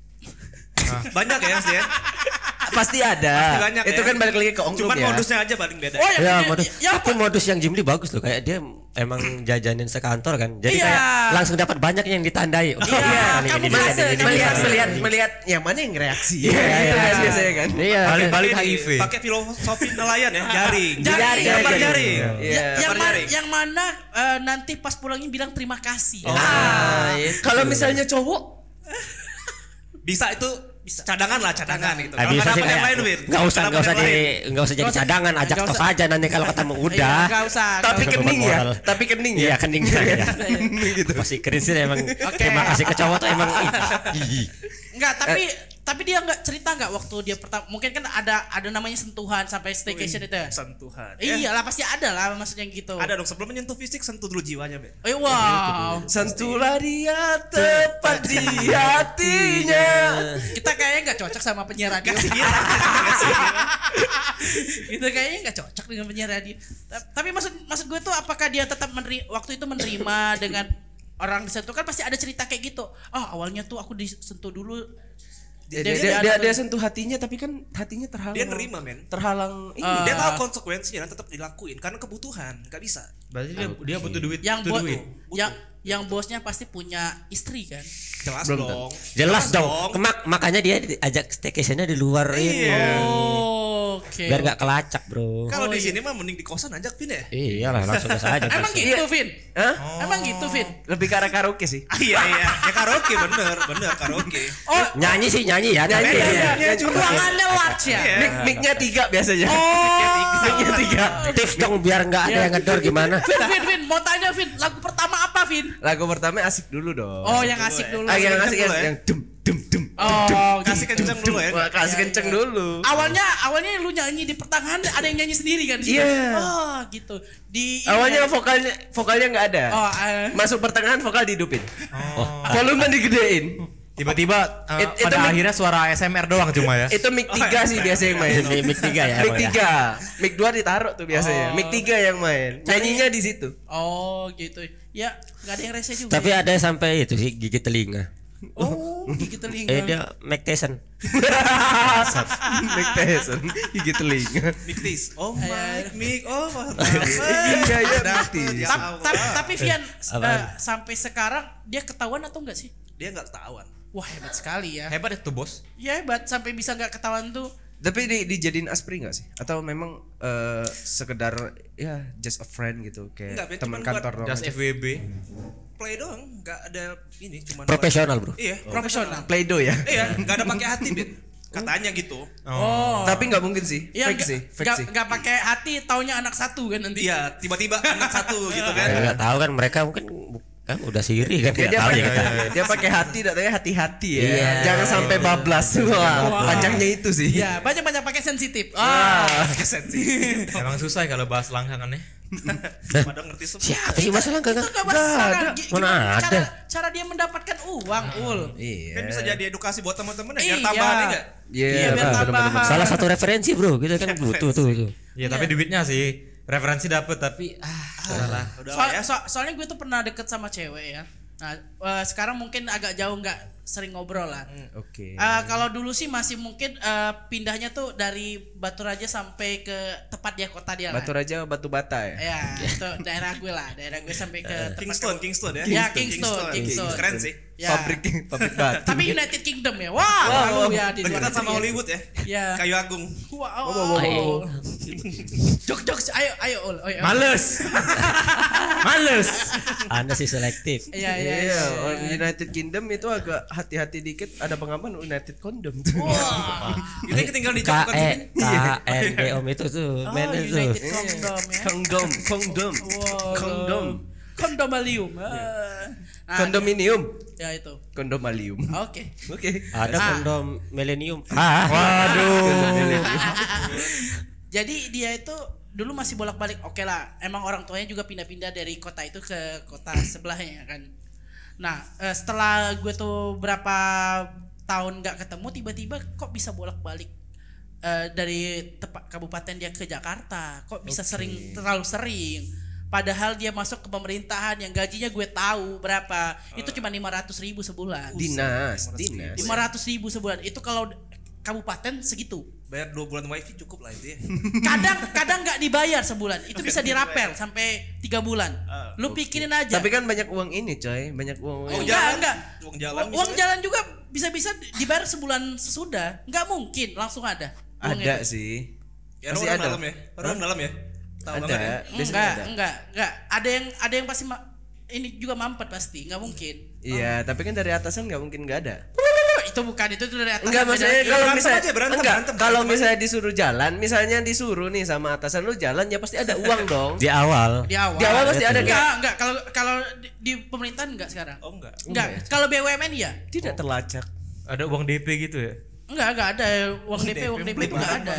Banyak ya pasti ya. Pasti ada. Pasti banyak Itu ya. kan balik lagi ke oknum Cuman ya. modusnya aja paling beda. Oh, ya, Ya, ya, modus. ya, Tapi modus yang Jimli bagus loh kayak dia emang jajanin sekantor kan. Jadi Iya. kayak langsung dapat banyak yang ditandai. Oh, Iya, ini, kamu ini, merasa, ini, ini, kamu ini, melihat ini. melihat melihat yang mana yang reaksi. Iya, Gitu iya, kan iya. biasanya kan. Iya. Balik-balik Ini H I V. Pakai filosofi nelayan ya, jaring. Jaring, Gambar jaring. jaring. Iya. Ya- yang, Gambar ma- jaring. yang mana eh, nanti pas pulangin bilang terima kasih. Ah, Ah, kalau misalnya cowok Bisa itu cadangan lah, cadangan gitu. Ah, Kalau bisa nggak sih dapat yang kayak lain, Win. nggak usah Nggak nggak usah dapat di yang lain. nggak usah jadi Nggak usah- cadangan, ajak nggak tos usah. aja nanti kalau ketemu Iya, udah. nggak usah. tapi nggak usah. kening ya, moral. tapi kening Iya ya. kening ya. Gitu. Masih keren sih emang. Terima kasih ke cowok tuh emang. ih. Enggak, tapi Eh. tapi dia enggak cerita enggak waktu dia pertama, mungkin kan ada ada namanya sentuhan sampai staycation itu ya. Sentuhan. Iya lah, pasti ada lah maksudnya gitu. Ada dong, sebelum menyentuh fisik sentuh dulu jiwanya, Ben. Eh, wow. Sentuhlah dia tepat di hatinya. Kita kayaknya nggak cocok sama penyiar radio. Iya. Itu kayaknya nggak cocok dengan penyiar radio. Ta- Tapi maksud maksud gue tuh apakah dia tetap meneri- waktu itu menerima dengan orang disentuh, kan pasti ada cerita kayak gitu. Ah, awalnya tuh aku disentuh dulu. Dia dia, dia, dia, dia sentuh hatinya tapi kan hatinya terhalang. Dia nerima, men. Terhalang ini. Ah. Dia tahu konsekuensinya dan tetap dilakuin karena kebutuhan, nggak bisa. Berarti dia dia butuh duit. yang butuh bos duit. yang yang bosnya pasti punya istri kan. Jelas Belum dong. Jelas dong. Mak- makanya dia ajak staycationnya di luar ini. Oh, oke. Biar gak kelacak, Bro. Kalau Oh, di iya. sini mah mending di kosan ajak Vin ya. Iyalah langsung ke saja. Emang bisa. gitu, Vin? Hah? Emang gitu, Vin? Lebih ke arah karaoke sih. Ah, iya iya. Ya karaoke bener, bener karaoke. Oh, Nyanyi sih nyanyi ya. Nyanyi, tapi- iya, iya. iya. ruangannya large ya? Iya. Mic mic-nya tiga biasanya. Oh, Mic-nya tiga. Tips dong biar nggak ada yang ngedor gimana. Vin, Vin, Vin, mau tanya Vin, lagu pertama apa, Vin? Lagu pertama asik dulu dong. Oh, yang asik dulu. Ah, yang kenceng asik dulu yang, ya. yang dem dem dem. Oh, Kasih kenceng dulu ya. Wah, kasih kenceng dulu. Awalnya awalnya lu nyanyi di pertengahan ada yang nyanyi sendiri kan di situ? Iya. Oh, gitu. Di Awalnya vokalnya vokalnya nggak ada. Oh, eh. Masuk pertengahan vokal dihidupin. Oh. Volume digedein. Tiba-tiba uh, It- itu pada mic- akhirnya suara A S M R doang cuma ya. Itu mic tiga sih biasanya yang main. Mic- mic tiga ya, Mic emang ya? tiga. Mic dua ditaruh tuh biasanya. Oh. Mic tiga yang main. Nyanyinya di situ. Oh, gitu. Ya, nggak ada yang rese juga. Tapi ada sampai itu sih gigi telinga. Oh, gigi telinga. Eh dia Mike Tyson. Mic Tyson. Gigi telinga. Mik tis. Oh Iya. my Mik. Oh, Iya, iya, Dapet, Mik ya Ta- Allah. ta- tapi Vian Apaan? eh, sampai sekarang dia ketahuan atau enggak sih? Dia nggak ketahuan. Wah, hebat sekali ya. Hebat itu bos. Ya hebat sampai bisa nggak ketahuan tuh. Tapi di, dijadiin aspri nggak sih? Atau memang eh, sekedar ya just a friend gitu kayak Enggak, Ben, teman cuman buat kantor doang Just aja. F W B. Play doang, nggak ada ini cuma Profesional, Bro. Iya, Profesional. Play-doh ya. Iya, nggak ada pakai hati, Ben. Katanya gitu. Oh. Tapi nggak mungkin sih. Iya, Fake nggak- sih, fake nggak- sih. nggak pakai hati, taunya anak satu kan nanti. Iya, tiba-tiba anak satu gitu kan. Ya, nggak tahu kan mereka mungkin bu- kan udah siri kan Dia, tidak dia tahu pakai ya kita. dia pakai hati, datanya hati-hati ya. Iya. Jangan sampai bablas. Wah, panjangnya itu sih. Iya, banyak-banyak pakai sensitif. Ah. Ah. Emang susah ya kalau bahas langgangannya. Pada ngerti semua. Siapa sih masalah enggak Itu kan? nggak masalah. Gi- Mana gimana ada? Cara, cara dia mendapatkan uang, Ul. Iya. Kan bisa jadi edukasi buat teman-teman ya, biar Iya. tambahan enggak? Iya, Iya, biar benar, benar, tambahan. Salah satu referensi, Bro. Kita kan butuh tuh itu. Iya tapi duitnya sih referensi dapet tapi ah salah. Udah Soal- lah ya. so- soalnya gue tuh pernah deket sama cewek ya. Nah, eh, sekarang mungkin agak jauh nggak sering ngobrol lah. Oke. Eh, kalau dulu sih masih mungkin eh, pindahnya tuh dari Batu Raja sampai ke tepat dia kota dia lah. Batu Raja, Batu Bata ya. Ya, itu daerah gue lah, daerah gue sampai ke tempat Kingston, Kingston ya. Ya, Kingston, Kingston. Keren sih. Ya. Pabrik pabrik batu. Tapi United Kingdom ya. Wah, Wow, malu ya di Dekat luar sama negeri ya. Hollywood ya. Ya. Kayu Agung. Wow. Ayo. Jok jok ayo ayo ul. Ayo, ayo. Males. Males. Anda sih selektif. Iya iya Iya, iya. orang United Kingdom itu agak hati-hati dikit ada pengaman United Condom tuh. Wah. Kita yang ketinggal di K Jepang kan E sini. K N D O M itu tuh, Oh, men itu. United Kingdom ya. Kondom, kondom, Wow. kondom, Kondomalium. Ah. Nah, kondominium, ya itu. kondomalium. Oke. Oke. Ada Ah. kondom milenium. Ah, Waduh. Jadi dia itu dulu masih bolak-balik. Oke lah, emang orang tuanya juga pindah-pindah dari kota itu ke kota sebelahnya kan. Nah, eh, setelah gue tuh berapa tahun nggak ketemu, tiba-tiba kok bisa bolak-balik eh, dari tepat kabupaten dia ke Jakarta. Kok bisa sering terlalu sering? Padahal dia masuk ke pemerintahan yang gajinya gue tahu berapa. Itu cuma lima ratus ribu sebulan. Dinas, dinas. lima ratus ribu sebulan. Itu kalau kabupaten segitu. Bayar dua bulan wifi cukup lah itu ya. Kadang kadang nggak dibayar sebulan. Itu bisa dirapel sampai tiga bulan. Ah, Lu pikirin aja. Tapi kan banyak uang ini coy, banyak uang. Oh, enggak, jalan. enggak. Uang jalan Uang misalnya. jalan juga bisa-bisa dibayar sebulan sesudah. Enggak mungkin langsung ada. uang Ada itu. sih. Ya Pasti orang ada. dalam ya. Orang dalam ya. Tahu Ada. banget ya. Biasanya Enggak, ada. enggak, enggak. Ada yang ada yang pasti ma- ini juga mampet pasti, enggak mungkin. Iya, tapi kan dari atasan nggak mungkin nggak ada. Itu bukan itu itu dari atas. Enggak, sampai maksudnya dari- kalau berantem misalnya aja, berantem, enggak, berantem, kalau berantem misalnya disuruh jalan, misalnya disuruh nih sama atasan lu jalan ya pasti ada uang dong. Di awal. di awal. Di awal pasti ada enggak, kan? enggak. Kalau kalau di, di pemerintahan enggak sekarang. Oh enggak. Enggak. Kalau B U M N iya. Tidak terlacak. Ada uang D P gitu ya. Enggak, enggak ada uang D P, uang D P beli itu enggak barang, ada.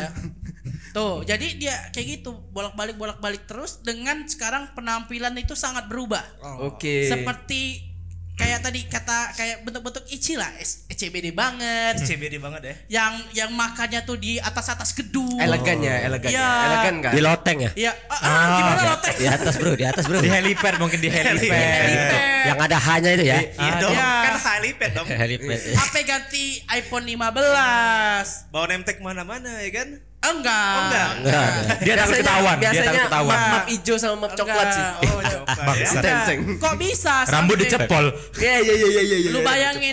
Tuh, jadi dia kayak gitu, bolak-balik bolak-balik terus dengan sekarang penampilan itu sangat berubah. Oke. Seperti kayak tadi kata kayak bentuk-bentuk Ichi lah, S- C B D banget. C B D banget ya. Yang yang makannya tuh di atas-atas gedung. Elegan ya, elegan. Iya. Ya. Elegan kan? Di loteng ya? Iya, ah, ah, gimana lo teh? Di atas bro, di atas bro. Di helipad mungkin di helipad. Helipad. Yang ada hanya itu ya. Iya dong. ya. Kan helipad dong. Helipad. H P ganti iPhone lima belas. Bawa nemtek mana-mana ya kan? Enggak. Oh, enggak. Enggak. Dia takut ketahuan, dia biasanya takut ketahuan. map, map hijau sama map coklat sih. Enggak. Oh, Coba ya. enggak. Tenceng. Kok bisa? Rambut sampai- dicepol. Iya iya iya iya iya. Lu bayangin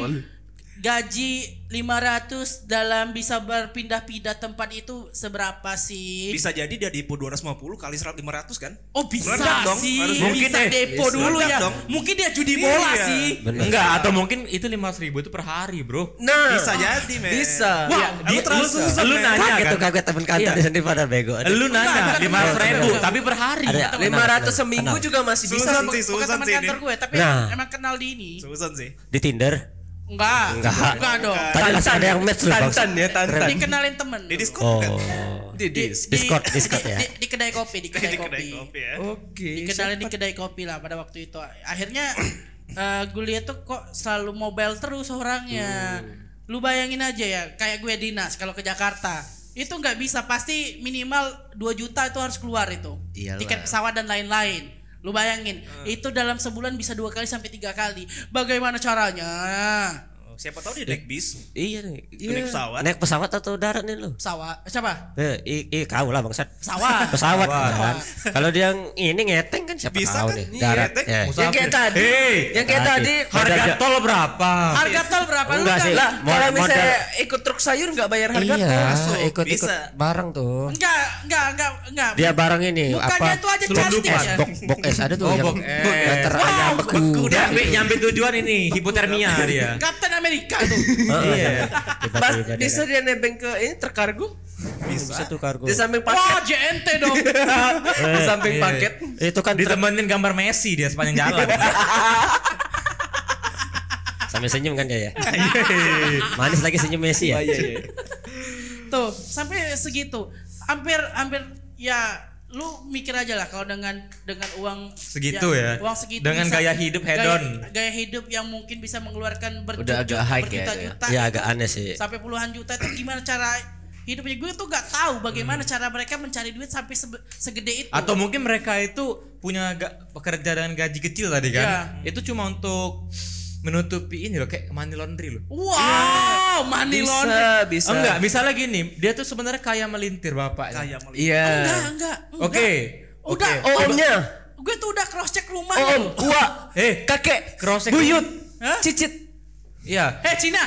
gaji lima ratus dalam bisa berpindah-pindah tempat itu seberapa sih? Bisa jadi dia depo dua ratus lima puluh kali seratus lima ratus kan? Oh bisa Meledak dong, sih. harus mungkin bisa eh, depo bisa. dulu Meledak ya. dong. Mungkin dia judi bola Iya. sih. Bener. Enggak, atau mungkin itu lima ratus ribu itu per hari, bro. Nah, Bisa jadi, men. Bisa. Wah, Dia, Lu terlalu lu- susah, lu men. nanya Kaget kan? tuh kaget temen kantor Iya. di sini pada bego. Lu nanya Bukan, lima ratus ribu, bukan. tapi per hari. Ada lima ratus seminggu Kenal. juga masih bisa Susan sih. sih, Bukan Susan teman sih ini. kantor gue, tapi Nah. emang kenal di ini. Susan sih. Di Tinder. Enggak. Enggak. Enggak dong. Tadi langsung ada yang match loh, Bang. Tantan ya, tantan. Dikenalin temen. Di dulu. Discord Oh. kan? Di Di, dis. di- Discord, Discord di- ya. Di, di kedai kopi, di kedai Di kopi. kedai kopi ya. Oke. Dikenalin di kedai kopi lah pada waktu itu. Akhirnya eh gue lihat tuh kok selalu mobile terus orangnya. Lu bayangin aja ya, kayak gue dinas kalau ke Jakarta. Itu nggak bisa, pasti minimal dua juta itu harus keluar itu. Iyalah. Tiket pesawat dan lain-lain. Lu bayangin, itu dalam sebulan bisa dua kali sampai tiga kali. Bagaimana caranya? Oh, siapa tahu dia naik bis, Iya nih. naik pesawat. Naik pesawat atau darat nih lu? Pesawat, siapa? Eh, i, i kau lah bangsat. Pesawat. Pesawat Pesawat. kan. Kalau dia yang ini ngeteng kan siapa Bisa tahu kan? nih. Iya, Darat. ngeteng. Ya. Yang kayak tadi. Hei, Yang kayak tadi. tadi. harga Modal- tol berapa? Harga tol berapa? Lu Enggak nggak- sih. Lah, Mod- kalau misalnya modal- ikut truk sayur nggak bayar harga Iya, tol. masuk. ikut-ikut Bisa. barang tuh. Enggak, enggak, enggak, enggak. Dia barang ini Mukanya apa? itu aja Box cantik es, ya. Box, box es ada tuh Oh, yang box es. yang terayam Wow, beku. Dia nyampe, nyampe tujuan ini, hipotermia dia. Kapten Amerika tuh. Iya. Bas, bisa dia nebeng ke ini terkargo Bisa tuh kargo. di samping Wah, paket. J N T dong. Di samping Iya. paket. Itu kan truk- Ditemenin gambar Messi dia sepanjang jalan. sambil senyum kan dia ya. Manis lagi senyum Messi ya. Iya, iya. Tuh, sampai segitu. Hampir hampir ya lu mikir aja lah kalau dengan dengan uang Segitu ya. uang segitu Dengan bisa- gaya hidup gaya- hedon. gaya, hidup yang mungkin bisa mengeluarkan berjuta Udah agak high ya, berjuta-juta Ya itu agak aneh sih. sampai puluhan juta itu gimana cara hidupnya. Gue tuh gak tahu bagaimana Hmm. cara mereka mencari duit sampai sebe- segede itu. Atau mungkin mereka itu punya ga, pekerja dengan gaji kecil tadi kan. Itu cuma untuk menutupi ini loh kayak money laundry loh. wow, money laundry. Bisa, bisa. Enggak, misalnya gini, dia tuh sebenarnya kaya melintir bapaknya. Kayak melihat. Iya. Enggak, enggak, enggak. Oke. Udah, Oke. Oh, omnya. gue tuh udah cross check rumah. Oh, om, gua, Eh, kakek, cross buyut, Hah? cicit. iya. Eh Cina.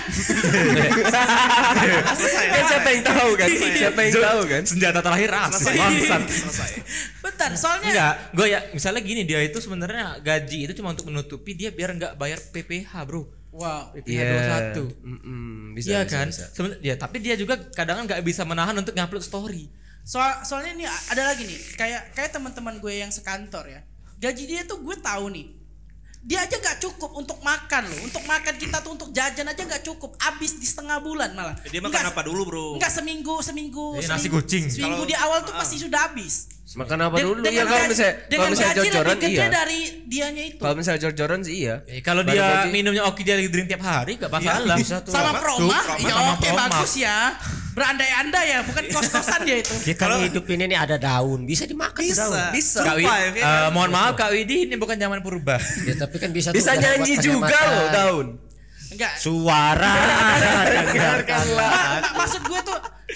Kan siapa yang tahu kan? Siapa yang tahu kan? Senjata terakhir as. Selesai. Bangsat. Selesai. Bentar, soalnya Enggak, gue ya misalnya gini, dia itu sebenarnya gaji itu cuma untuk menutupi dia biar nggak bayar P P H, Bro. wow. P P H dua puluh satu. Mm-mm, bisa, Iya bisa, kan? bisa. Seben- ya, tapi dia juga kadang nggak bisa menahan untuk ngupload story. Soal soalnya ini ada lagi nih, kayak kayak teman-teman gue yang sekantor ya. Gaji dia tuh gue tahu nih. Dia aja nggak cukup untuk makan loh. Untuk makan kita tuh untuk jajan aja nggak cukup. Habis di setengah bulan malah. Dia makan Nggak- apa dulu, Bro? Enggak seminggu, seminggu, Eh, nasi seminggu, kucing. seminggu Kalau- di awal tuh ah. pasti sudah habis. Makan apa Den- dulu? dengan Iya kalau gaji- misalnya kalau dengan misalnya gaji jor-joran lebih gede iya. dari dianya itu. Kalau misalnya jor-joran sih iya. Eh, kalau Baru dia gaji. minumnya Oki dia lagi drink tiap hari nggak masalah. bisa tuh. Sama Apa? Proma, Tuh, ya sama oke Proma. bagus ya. Berandai-andai ya, bukan kos-kosan dia itu. Dia kan hidup ini nih ada daun, bisa dimakan tuh Bisa. daun. Bisa. Kak Wi- Survive, ya eh, kan? mohon maaf Kak Widi, ini bukan zaman purba. Ya, tapi kan bisa tuh Bisa udah nyanyi buat juga penghematan. Enggak. loh daun. Dengarkanlah. Suara dengarkanlah. Ma- ma- maksud gue tuh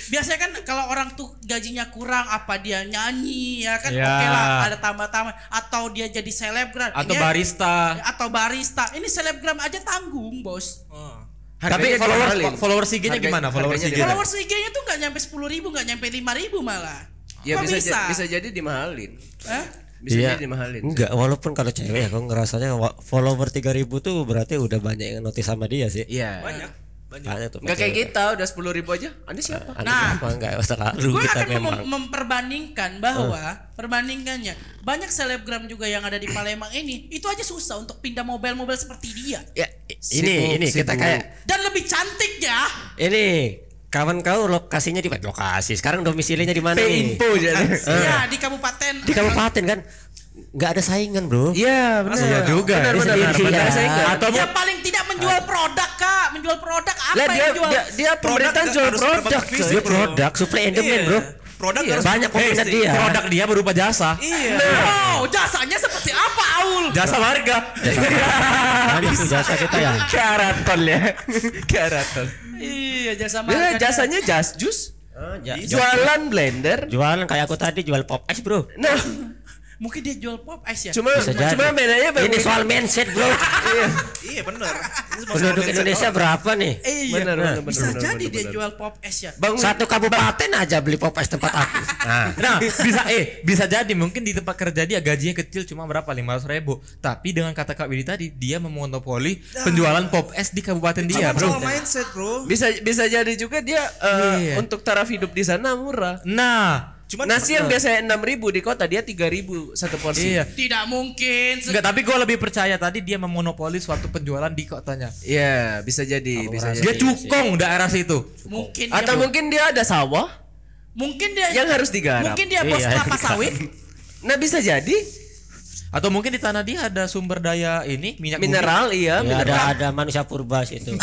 biasanya kan kalau orang tuh gajinya kurang apa dia nyanyi ya kan Ya. oke lah ada tambah-tambah atau dia jadi selebgram Atau Ini- barista. atau barista ini selebgram aja tanggung bos. Oh. Tapi Harganya followers dimahalin. followers I G-nya Harganya- gimana? Followers I harganya G-nya? Followers I G-nya tuh nggak nyampe sepuluh ribu nggak nyampe lima ribu malah. Ya Kok bisa, bisa? ja- bisa jadi dimahalin. Hah? Bisa Iya. jadi dimahalin. Enggak, walaupun kalau cewek aku ngerasanya wa- follower tiga ribu tuh berarti udah banyak yang notice sama dia sih. Iya. Banyak. Banyak. Banyak tuh. Enggak kayak kita udah sepuluh ribu aja. Anda siapa? Anda Nah. siapa? Enggak terlalu Gue kita akan memang. mem- memperbandingkan bahwa perbandingannya banyak selebgram juga yang ada di Palembang ini itu aja susah untuk pindah mobil-mobil seperti dia Ya, Sibuk, ini ini kita sibuk. kayak dan lebih cantik ya. ini kawan kau lokasinya di lokasi. Sekarang domisilinya di mana nih? Info jadi. Iya di kabupaten. Di kabupaten kan. Enggak ada saingan, Bro. Iya, benar. Iya juga. Benar, Dia benar, sendiri, benar. ya. Saya enggak. Atau Ya paling tidak menjual produk kak, menjual produk apa Lah dia yang jual? dia, dia pemerintahan nggak jual harus produk. berbentuk coy. fisik, Dia bro. produk, supply and demand, Iya. Bro. Produk Iya. harus Banyak peminat basic. dia. Produk dia berupa jasa. Iya. Oh jasanya seperti apa Aul? Jasa warga. Banyak tuh jasa kita ya. Karaton ya. Karaton. Iya jasa Dia marga. jasanya jas jus. Ja- Jualan blender. Jualan kayak aku tadi jual pop ice, Bro. Nah, Mungkin dia jual pop ice ya. cuma Bisa jadi. cuma bedanya Ini berbeda. soal mindset, Bro. Iya. Iya benar. Ini semua Penduduk soal Indonesia mindset. berapa nih? Iya. Benar, benar, Bisa benar, jadi benar, dia benar. jual pop ice ya. Bang Satu kabupaten aja beli pop ice tempat aku. Nah, Nah, bisa eh bisa jadi mungkin di tempat kerja dia gajinya kecil cuma berapa lima ratus ribu. Tapi dengan kata Kak Widi tadi dia memonopoli penjualan pop es di kabupaten dia, Cuma bro. soal mindset, bro. bisa bisa jadi juga dia eh, Iya. untuk taraf hidup di sana murah. Nah, Cuman Nasi yang biasanya enam ribu di kota dia tiga ribu satu porsi. iya. Tidak mungkin. Se- Enggak, tapi gue lebih percaya tadi dia memonopoli suatu penjualan di kotanya. Iya, bisa jadi, bisa ngerasa jadi. Dia cukong daerah situ. Mungkin Atau dia, mungkin dia ada sawah mungkin dia yang harus digarap. mungkin dia bos Iya, kelapa iya. sawit. Nah, bisa jadi Atau mungkin di tanah dia ada sumber daya ini minyak bumi. mineral iya, ya mineral. ada ada manusia purba situ.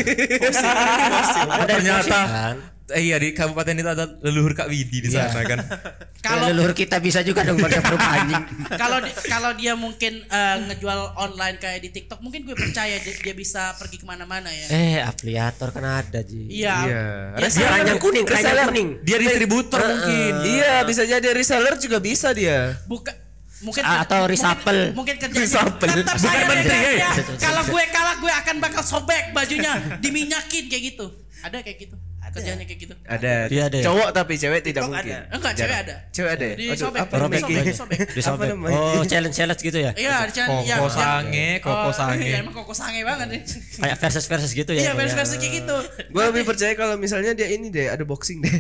Ada ternyata. kan? Eh, iya di kabupaten itu ada leluhur Kak Widi di Iya. sana kan. Kalau leluhur kita bisa juga dong manusia purba anjing. Kalau di- kalau dia mungkin eh, ngejual online kayak di TikTok mungkin gue percaya dia, dia bisa pergi kemana-mana ya. Eh, afiliator kan ada, Ji. Iya. Iya. Ya, Reseller Keranjang kuning, keranjang reseller. kuning. Dia distributor mungkin. Iya, bisa jadi reseller juga bisa dia. Buka mungkin Ah, atau reshuffle. mungkin, mungkin kerjanya Reshuffle. tetap Bukan saya menteri, deh, eh. ya. Kalau gue kalah gue akan bakal sobek bajunya diminyakin kayak gitu. Ada kayak gitu. Kerjanya kayak gitu. Ada. Iya, ada ya? Cowok tapi cewek tidak TikTok mungkin. ada. Enggak, cewek ada. Cewek ada ya? Di Aduh, sobek, apa di namanya? sobek, di sobek. Disobek. namanya? Oh, challenge-challenge gitu ya. Iya, di channel Koko ya, yang- sange, koko Oh, sange. Iya, emang koko sange banget nih. Kayak versus-versus gitu ya. Iya, kayak. versi-versi kayak gitu. Gue lebih percaya kalau misalnya dia ini deh, ada boxing deh.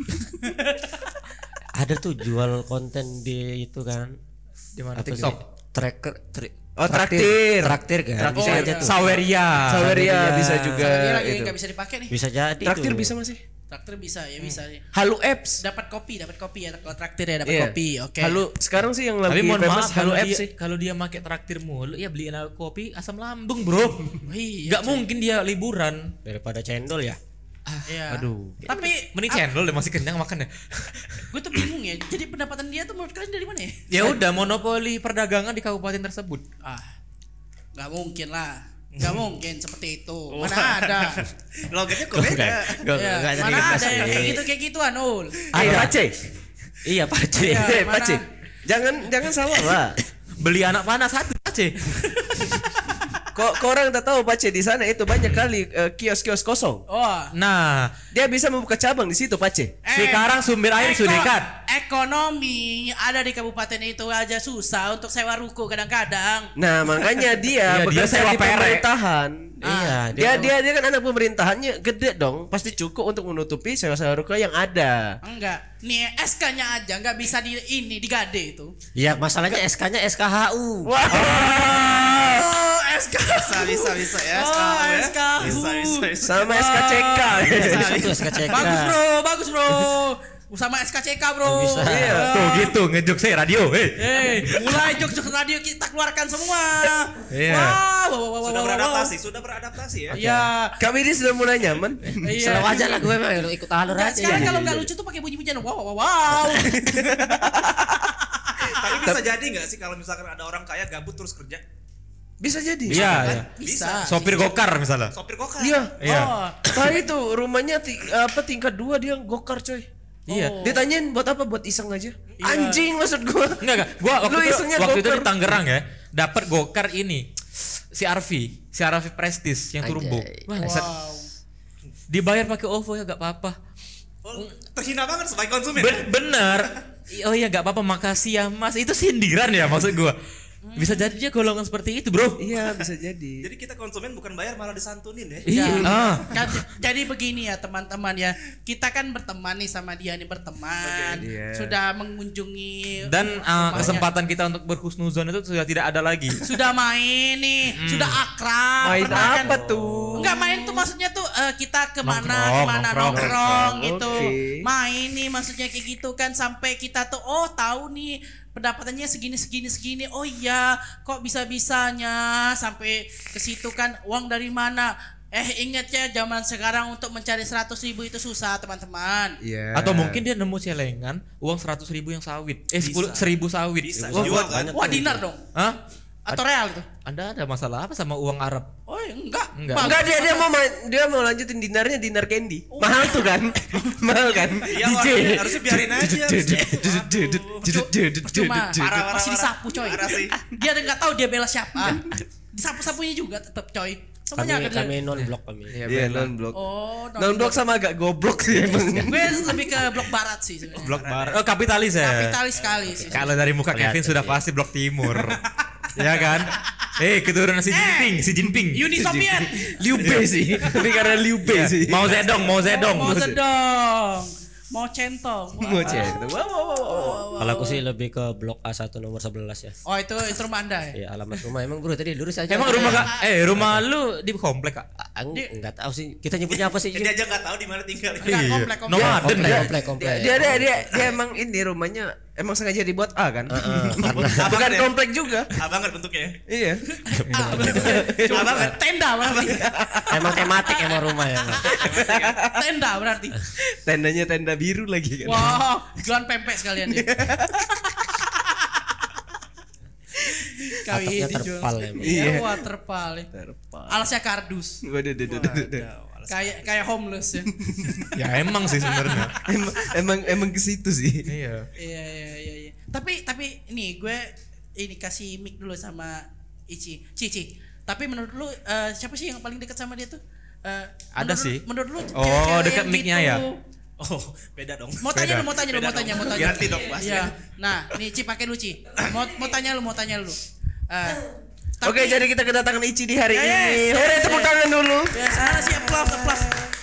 Ada tuh jual konten di itu kan. Di mana? Apa TikTok. sih? Tracker, tri- Oh, traktir. Traktir kan. Oh, Bisa iya. aja tuh. Saweria. Saweria bisa juga. Dia lagi itu. nggak bisa dipakai nih. Bisa jadi Traktir tuh. bisa masih? Traktir bisa ya bisa ya. Halu apps. Dapat kopi, dapat kopi ya. Kalau traktir ya dapat Iya. kopi. Oke. Halu sekarang sih yang Tapi lagi mohon famous maaf Halu kalau apps dia sih. kalau dia pakai traktir mulu ya beliin kopi asam lambung, Bro. Oh, iya. Enggak mungkin dia liburan. Daripada cendol ya. Iya. Aduh. Tapi Mending cendol deh masih kenyang makan ya. gue tuh bingung ya. Jadi pendapatan dia tuh menurut kalian dari mana ya? Ya udah monopoli perdagangan di kabupaten tersebut. Ah, nggak mungkin lah. Nggak mungkin seperti itu. Mana ada? Logatnya kok beda. Gak, Ya, gak, mana ada yang kayak gitu kayak gituan, Ul. Eh, Ada. Pace. Iya, Pace. Iya. Eh, mana? Pace. Jangan jangan salah lah. Beli anak panas satu aja. Kok kok orang tak tahu Pace di sana itu banyak kali eh, kios-kios kosong. Oh. Nah, Dia bisa membuka cabang di situ Pace. Eh, sekarang sumber air eko- sudah dekat. Ekonomi ada di kabupaten itu aja susah untuk sewa ruko kadang-kadang. Nah, makanya dia Iya, dia bekerja sewa di perek. pemerintahan. Iya, Dia dia dia kan anak pemerintahannya gede dong, pasti cukup untuk menutupi sewa-sewa ruko yang ada. Enggak. Nih S K-nya aja nggak bisa di ini digade itu. Iya, masalahnya S K-nya S K H U. Wah. Oh, S K. Bisa bisa bisa ya. Oh, sekarang ya. S K. Bisa bisa bisa. Sama S K C K. Itu S K C K. Bagus, Bro. Bagus, Bro. Sama S K C K, Bro. Bisa. Iya. Tuh gitu ngejuk saya radio. Hei. Eh, mulai jok-jok radio kita keluarkan semua. Iya. Wow, wow, wow, wow, Sudah wow, beradaptasi, sudah beradaptasi ya. wow. Iya. Kami ini sudah mulai nyaman. Iya. Selalu aja lah gue mah ikut alur Nggak, aja. sekarang ya. kalau nggak lucu tuh pakai bunyi-bunyian wow wow wow. Tapi bisa jadi nggak sih kalau misalkan ada orang kaya gabut terus kerja? Bisa jadi. Iya, iya. Bisa. Sopir gokar misalnya. Sopir kokar. Iya. Iya. Oh. Nah itu rumahnya ti- apa tingkat dua dia gokar coy. Iya. Ditanyain buat apa? Buat iseng aja. Anjing maksud gua. Enggak enggak. Gua waktu Lu itu isengnya waktu itu gokar. di Tangerang ya, dapat gokar ini. Si Arfi, si Arfi Prestige yang turbo. Bangsat. Wow. Dibayar pakai O V O ya enggak apa-apa. Oh, terhina banget sebagai konsumen. Ben- bener. Oh iya enggak apa-apa, makasih ya Mas. Itu sindiran ya maksud gua. Bisa jadi dia golongan seperti itu, Bro. Iya bisa jadi. Jadi kita konsumen bukan bayar malah disantunin ya. Iya. Ah. Kan, jadi begini ya teman-teman ya, kita kan berteman nih sama dia nih berteman, Oke, iya. sudah mengunjungi Dan uh, rumahnya. kesempatan kita untuk berhusnuzon itu sudah tidak ada lagi. Sudah main nih, sudah akrab. Main pernah kan- apa tuh? Enggak main tuh maksudnya tuh eh, kita kemana Nongkrong, kemana nongkrong. nongkrong, gitu, Oke. main nih maksudnya kayak gitu kan sampai kita tuh oh tahu nih pendapatannya segini segini segini oh iya kok bisa bisanya sampai ke situ kan uang dari mana eh ingat ya zaman sekarang untuk mencari seratus ribu itu susah teman-teman. Iya. Atau mungkin dia nemu celengan uang seratus ribu yang sawit. Eh sepuluh seribu sawit. Bisa Wah, dijual buat- kan. Wah dinar dong Hah? atau real itu? Anda ada masalah apa sama uang Arab? Oh enggak Enggak. Bagus. Enggak dia dia mau main, dia mau lanjutin dinarnya dinar candy. Mahal tuh kan? Mahal kan? Iya, harusnya- harusnya biarin aja. Percuma Parah, parah, masih parah. disapu coy. Parah sih. Dia nggak tahu dia bela siapa. Disapu-sapunya juga tetap coy. Semuanya Kami ada. kami non blok kami. Iya non blok. Oh, Non blok sama agak goblok sih emang. Gue lebih ke blok barat sih sebenarnya. Blok barat. Oh, kapitalis ya. Kapitalis sekali sih. Kalau dari muka Kevin Kelihatan sudah sih. pasti blok timur. Ya kan? Eh, keturunan si Jinping, si Jinping. Uni Soviet. Liu Bei sih. Tapi karena Liu Bei sih. Mau Zedong, mau Zedong. Mau sedong. Mau centong. Wah. Mau cek. Wow wow wow, wow. Kalau aku sih lebih ke blok A satu nomor sebelas ya. Oh, itu itu rumah Anda ya? Ya alamat rumah emang bro tadi lurus aja. Emang rumah Kak, eh rumah lu di komplek Kak? Ah, eng- enggak tahu sih. Kita nyebutnya apa sih? Dia aja nggak tahu di mana tinggal. Enggak komplek komplek. Nomaden Komplek, ya. komplek, komplek. Dia dia dia dia emang ini rumahnya emang sengaja dibuat A kan? Abang Bukan ya? komplek juga. Abang kan bentuknya. Iya. Ah, Cuma Abang tenda berarti. Emang tematik emang rumah ya. Bang. Tenda berarti. Tendanya tenda biru lagi kan. Wow, jualan pempek sekalian dia. Kali Atapnya ini terpal jual- emang. Iya, Iya. wah terpal. ya. Alasnya kardus. Waduh, waduh, waduh, waduh. Kayak kayak homeless ya. Ya emang sih sebenarnya. Emang emang emang ke situ sih. Iya. Iya iya iya iya. Tapi tapi ini gue ini kasih mic dulu sama Ici. Cici. Tapi menurut lu eh, siapa sih yang paling dekat sama dia tuh? Eh, Ada menurut sih. Lu, menurut lu Oh, cewek-cewek dekat yang mic-nya gitu- ya? Oh, beda dong. Mau tanya Beda. lu, mau tanya lu, Beda mau tanya, dong. mau tanya. Ganti dong bahasnya. Iya. Nah, nih Ci pakai lu Ci. Mau mau tanya lu, mau tanya lu. Eh, tapi- Oke, jadi kita kedatangan Ici di hari Yes, ini. yes, Hore, yes. tepuk tangan dulu. Ya, sana sih applause, applause.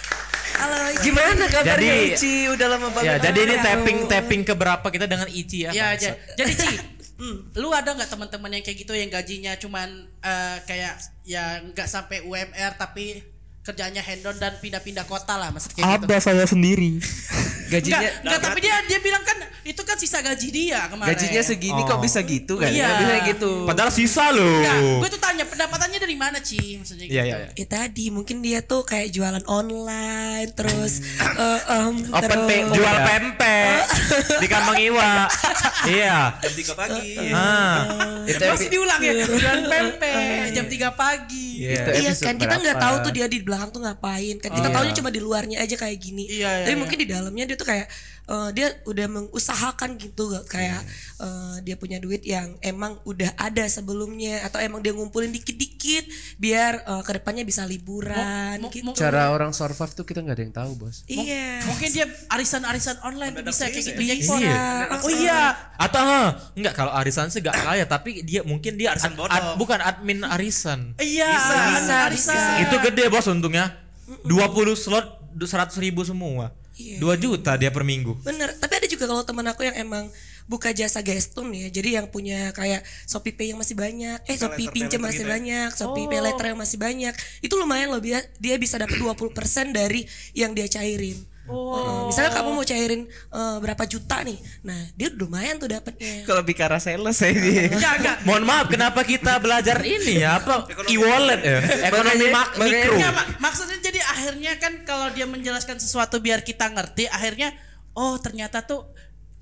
Halo. Gimana kabarnya Jadi- Ici? Udah lama banget. Ya, jadi ini Halo. tapping tapping ke berapa kita dengan Ici ya? Ya, Bangsat. ja- jadi Ci, hmm, lu ada nggak teman-teman yang kayak gitu yang gajinya cuman eh, kayak ya nggak sampai U M R tapi kerjanya hand on dan pindah-pindah kota lah maksudnya kayak gitu. saya sendiri. Gajinya Enggak, enggak, tapi dia dia bilang kan itu kan sisa gaji dia kemarin. gajinya segini kok bisa gitu kan? Iya. Nggak bisa gitu. Padahal sisa loh. Nah, gue tuh tanya pendapatannya dari mana Ci maksudnya gitu. Iya, iya, iya. Ya tadi mungkin dia tuh kayak jualan online terus eh, em, Open terus- P O. Jual pempek di Kambang Iwa. Iya. Jam tiga pagi. Ah. Itu Masih diulang ya, jualan pempek jam tiga pagi. Itu Iya episode kan kita nggak berapa? tahu tuh dia di belakang tuh ngapain kan kita Iya. taunya cuma di luarnya aja kayak gini. Iya, iya, Tapi iya. mungkin di dalamnya dia tuh kayak eh, dia udah mengusahakan gitu kayak eh, dia punya duit yang emang udah ada sebelumnya atau emang dia ngumpulin dikit-dikit biar eh, kedepannya bisa liburan Mo- mo- gitu. mo- Cara orang survive tuh kita nggak ada yang tahu, Bos. Iya. Mungkin dia arisan-arisan online tuh bisa kayak gitu ya? jackpot. Iya. Oh iya. Atau huh, enggak kalau arisan sih enggak kaya tapi dia mungkin dia Arisan ad- bodong. ad- bukan admin arisan. Iya, Bisa, bisa, bisa. Itu gede bos untungnya. dua puluh slot seratus ribu semua. Iya. dua juta dia per minggu. Bener, tapi ada juga kalau teman aku yang emang buka jasa gestun ya, jadi yang punya kayak Shopee Pay yang masih banyak, eh Shopee Paylater, pinjam paylater masih gitu ya? banyak, Shopee Oh. Paylater yang masih banyak, itu lumayan loh dia dia bisa dapat dua puluh persen dari yang dia cairin. Oh. Misalnya kamu mau cairin eh, berapa juta nih, nah dia lumayan tuh dapatnya. Kalau bicara sales saya ini. Enggak, enggak. Mohon maaf kenapa kita belajar ini ya apa e-wallet ya? Ekonomi Makanya- mak- makanya- mikro. Enggak, Mak. Maksudnya jadi akhirnya kan kalau dia menjelaskan sesuatu biar kita ngerti, akhirnya oh ternyata tuh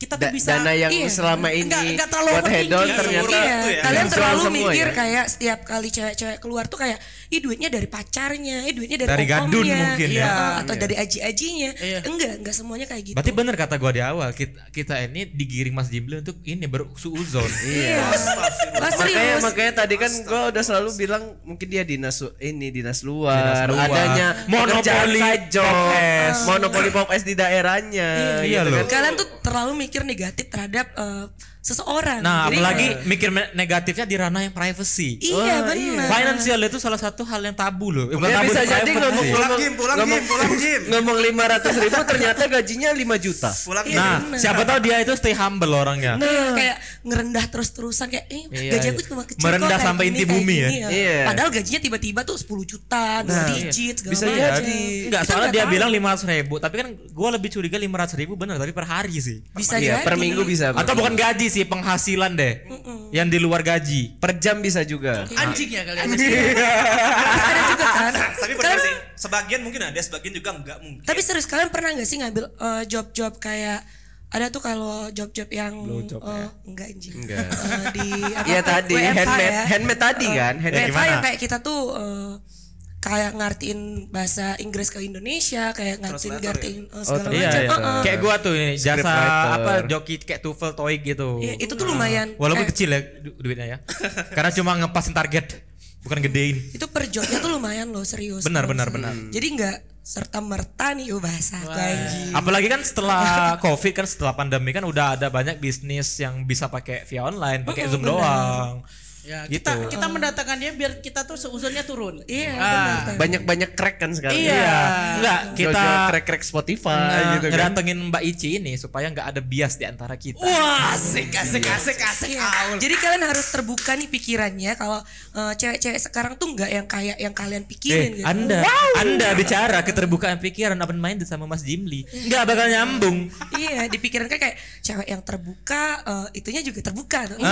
kita tuh Da- bisa dana yang iya. selama ini Nggak- nggak terlalu buat overthinking. hedon Iya, ternyata murah. Iya, Itu ya. kalian Jual terlalu semua mikir ya. kayak setiap kali cewek-cewek keluar tuh kayak, ih duitnya dari pacarnya, ih duitnya dari, Dari gadun okomnya, mungkin ya. iya, atau dari aji-ajinya. Iya. Enggak, enggak semuanya kayak gitu. Berarti bener kata gua di awal, kita, kita ini digiring Mas Jimli untuk ini bersuuzon. Iya. Wah, Makanya serius. makanya tadi kan gue udah selalu bilang mungkin dia dinas su- ini dinas luar, Dinas luar. adanya Monopoli pekerjaan side job, Pop S. monopoli pop es di daerahnya. Iya gitu loh. kan. Kalian tuh terlalu mikir negatif terhadap eh, seseorang. Nah, Jadi, apalagi eh, mikir me- negatifnya di ranah yang privacy. iya Wah, benar. Financial itu salah satu hal yang tabu loh. Eh, bukan Ya tabu, bisa private jadi ngomong sih. Pulang, ngomong Jim, pulang, ngomong, Jim, pulang, Jim. ngomong lima ratus ribu ternyata gajinya lima juta. Pulang Nah, bener. siapa tahu dia itu stay humble orangnya. Nah, kayak ngerendah terus-terusan kayak eh Iya, gaji iya. aku cuma kecil Merendah kok, kayak sampai gini, inti kayak bumi ya? gini Iya. Padahal gajinya tiba-tiba tuh sepuluh juta, dua Nah, digit segala bisa macam. jadi. Enggak, Kita soalnya nggak dia tahu. bilang lima ratus ribu, tapi kan gue lebih curiga lima ratus ribu bener, tapi per hari sih. Bisa Iya, jadi. per minggu bisa. Atau bukan gaji sih, penghasilan deh. Yang di luar gaji. per jam bisa juga. anjing ya kalian. Ada juga kan. Tapi benar sih, sebagian mungkin ada, sebagian juga enggak mungkin. Tapi serius kalian pernah nggak sih ngambil eh, job-job kayak ada tuh kalau job-job yang eh, enggak anjing. Enggak. Eh, di apa, Iya tadi W F H handmade, ya. handmade tadi kan, W handmade. F H gimana? yang kayak kita tuh eh, kayak ngartiin bahasa Inggris ke Indonesia, kayak ngartiin Translator ngartiin eh, segala Oh, Iya, macam. iya. Eh, eh. Kayak gua tuh ini jasa Scriptwriter. apa joki kayak TOEFL TOEIC gitu. Iya, itu tuh lumayan. Walaupun eh, kecil ya du- duitnya ya. Karena cuma ngepasin target, bukan gedein. itu per jobnya tuh lumayan loh, serius. Benar, Kalau benar, misalnya. benar. Jadi nggak serta merta nih oh bahasa aku anjing. Apalagi kan setelah Covid kan setelah pandemi kan udah ada banyak bisnis yang bisa pakai via online, pakai Zoom doang. Ya, Gitu. kita kita mendatangkan dia biar kita tuh seuzonnya turun. Iya, Ah. benar. Banyak-banyak crack kan sekarang. Iya. Enggak, kita Jual-jual crack-crack Spotify Nah, gitu kan. ngedatengin Mbak Ici ini supaya nggak ada bias di antara kita. Wah, asik asik asik asik. Iya. Jadi kalian harus terbuka nih pikirannya kalau eh, cewek-cewek sekarang tuh nggak yang kayak yang kalian Eh, pikirin gitu. Anda, Anda bicara keterbukaan pikiran open minded sama Mas Jimli, nggak bakal nyambung. Iya, dipikirin kan kayak cewek yang terbuka, eh, itunya juga terbuka tuh.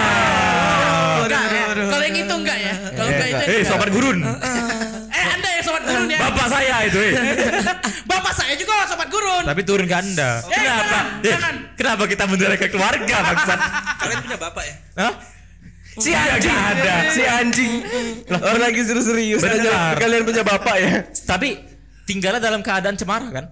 Ah. Enggak ya. Kalau yang itu enggak ya. Kalau enggak itu. Eh, enggak. sobat gurun. Eh, Anda yang sobat gurun ya. Bapak saya itu, eh. Bapak saya juga sobat gurun. Tapi turun ke Anda. Eh, Kenapa? jangan, Eh, jangan. Kenapa kita menilai ke keluarga, bangsat? Kalian punya bapak ya? Hah? Si anjing ada. Si anjing. Orang lagi serius-serius Benar. nanya, kalian punya bapak ya? Tapi tinggalnya dalam keadaan cemara kan?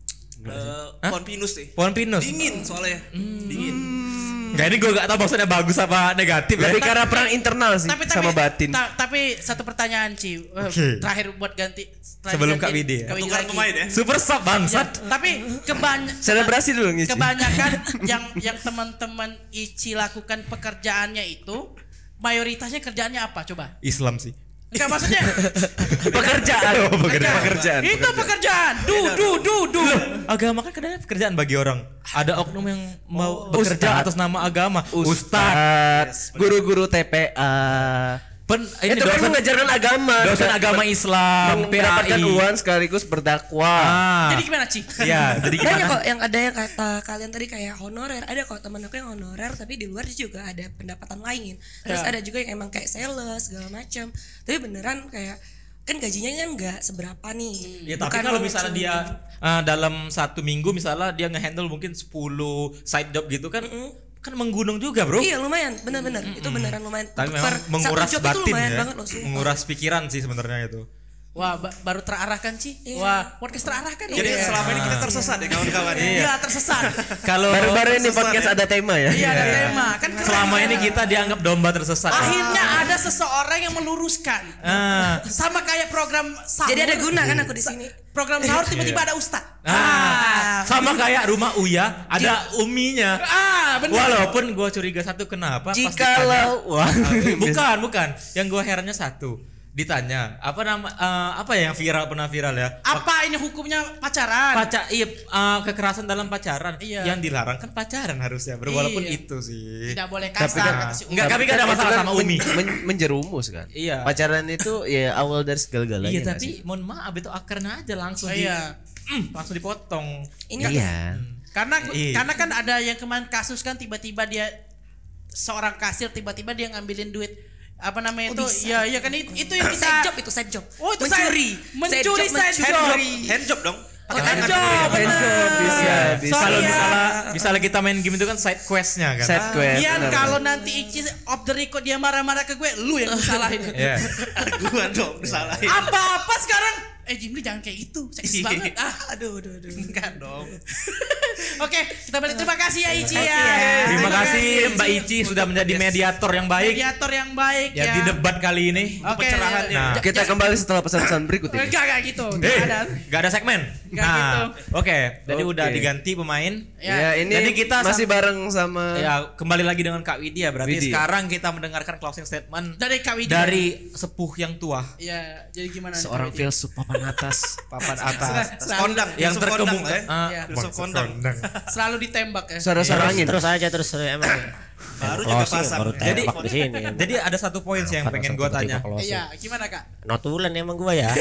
Eh, pohon pinus sih. Pohon pinus. Dingin soalnya. Dingin. Enggak, ini gue gak tahu maksudnya bagus apa negatif ya. Lebih karena perang internal sih Tapi tapi sama batin. ta- tapi satu pertanyaan Ci. Eh, Oke. Terakhir buat ganti terakhir Sebelum ganti- Kak Widi ya? Kak Widi Tukar lagi. pemain ya. Super sub Ya, bangsat. tapi kebanyak Selebrasi dulu ngisi. kebanyakan yang yang teman-teman Ici lakukan pekerjaannya itu mayoritasnya kerjaannya apa coba? Islam sih. Enggak maksudnya Pekerjaan. Oh, pekerjaan. Pekerjaan. itu pekerjaan. Du du du du. Agama kan kadang pekerjaan bagi orang. Ada oknum yang mau bekerja Ustadz. atas nama agama. Ustadz. Ustadz, guru-guru T P A. Pen, ini Itu kan dosen, mengajarkan agama. dosen agama Islam, P A mendapatkan I. uang sekaligus berdakwah. Ah. Jadi gimana Ci? Iya, jadi Banyak gimana? kok yang ada yang kata kalian tadi kayak honorer. Ada kok temen aku yang honorer tapi di luar dia juga ada pendapatan lain. Terus Ya. ada juga yang emang kayak sales segala macam. Tapi beneran kayak kan gajinya kan nggak seberapa nih. Ya tapi Bukan kalau yang misalnya cuma- dia uh, dalam satu minggu misalnya dia ngehandle mungkin sepuluh side job gitu kan, kan menggunung juga bro. Iya lumayan, bener-bener itu beneran lumayan. Tapi Per memang satu menguras job itu batin lumayan ya, banget loh, sumpah. menguras pikiran sih sebenarnya itu. Wah, ba- baru terarahkan Ci. Iya. Wah, podcast terarahkan. Jadi Iya. selama ini kita tersesat ya kawan-kawan. Iya, tersesat. Kalau Baru-baru ini Tersesat podcast ya. ada tema ya. Iya, ada tema. Kan keren, selama kan? ini kita dianggap domba tersesat. Akhirnya ada seseorang yang meluruskan. Ah. Sama kayak program sahur. Jadi ada guna kan aku di sini. Program sahur tiba-tiba ada ustad. Ah, sama kayak rumah Uya ada uminya. Ah, benar. Walaupun gua curiga satu kenapa pas ditanya- Jikalau wah. bukan bukan yang gua herannya satu ditanya apa nama eh, apa ya yang viral pernah viral ya Apa ini hukumnya pacaran? pacar iya eh, kekerasan dalam pacaran Iya. yang dilarang kan pacaran harusnya bro walaupun Iya. itu sih Tidak boleh Tapi kasar kan- kata si Enggak, Umi. tapi gak ada Itu masalah kan sama men- Umi. men- menjerumus kan. Iya. Pacaran itu ya awal dari segala-galanya. iya nggak tapi sih? mohon maaf itu akarnya aja langsung Oh, di iya. Mm, langsung dipotong Ini Iya. Karena Iya. karena kan ada yang kemarin kasus kan tiba-tiba dia seorang kasir tiba-tiba dia ngambilin duit apa namanya Oh, itu? bisa. Iya, iya kan itu, itu yang kita side job itu side job. Oh, itu mencuri. side- mencuri Side side job, job. mencuri. Handjob dong. Oh, handjob, bener. Bisa, bisa. Sorry Kalau ya. misalnya, misalnya kita main game itu kan side questnya kan. Set quest. Ian, benar. kalau nanti Ici off the record dia marah-marah ke gue, lu yang disalahin. Iya. Gua dong disalahin. Apa-apa sekarang? Eh Jimli jangan kayak gitu, seksis banget. Ah, aduh, aduh, aduh. Enggak dong. Oke, kita balik. Terima kasih ya Ici ya. Terima kasih Mbak Ici sudah menjadi mediator yang baik Mediator yang baik ya ya. di debat kali ini. Oke. Pencerahannya. Nah. Ja- Kita ja- kembali setelah pesan-pesan berikut ini. Enggak, enggak gitu. Eh, Enggak ada. nggak ada segmen. Nggak nah, gitu. oke. Jadi Oke. udah diganti pemain. Ya. Ya, ini Jadi kita masih sam- bareng sama Ya, kembali lagi dengan Kak Widya. Berarti Widya. sekarang kita mendengarkan closing statement Dari Kak Widya. dari sepuh yang tua. Ya, jadi gimana nih, seorang Kak Widya? filsuf papan atas. Papan Serah- atas. selalu- Kondang. Yang Yusuf terkemu- Kondang, ya. Ah, Iya. Yusuf Kondang. Selalu ditembak ya. Suara-suara angin. Terus aja terus emang. Baru juga Closing, pasang. baru Jadi- tembak di sini. Jadi ada satu poin sih yang Karena pengen satu gue tiba tanya. closing. Iya, gimana Kak? Notulen emang gua ya.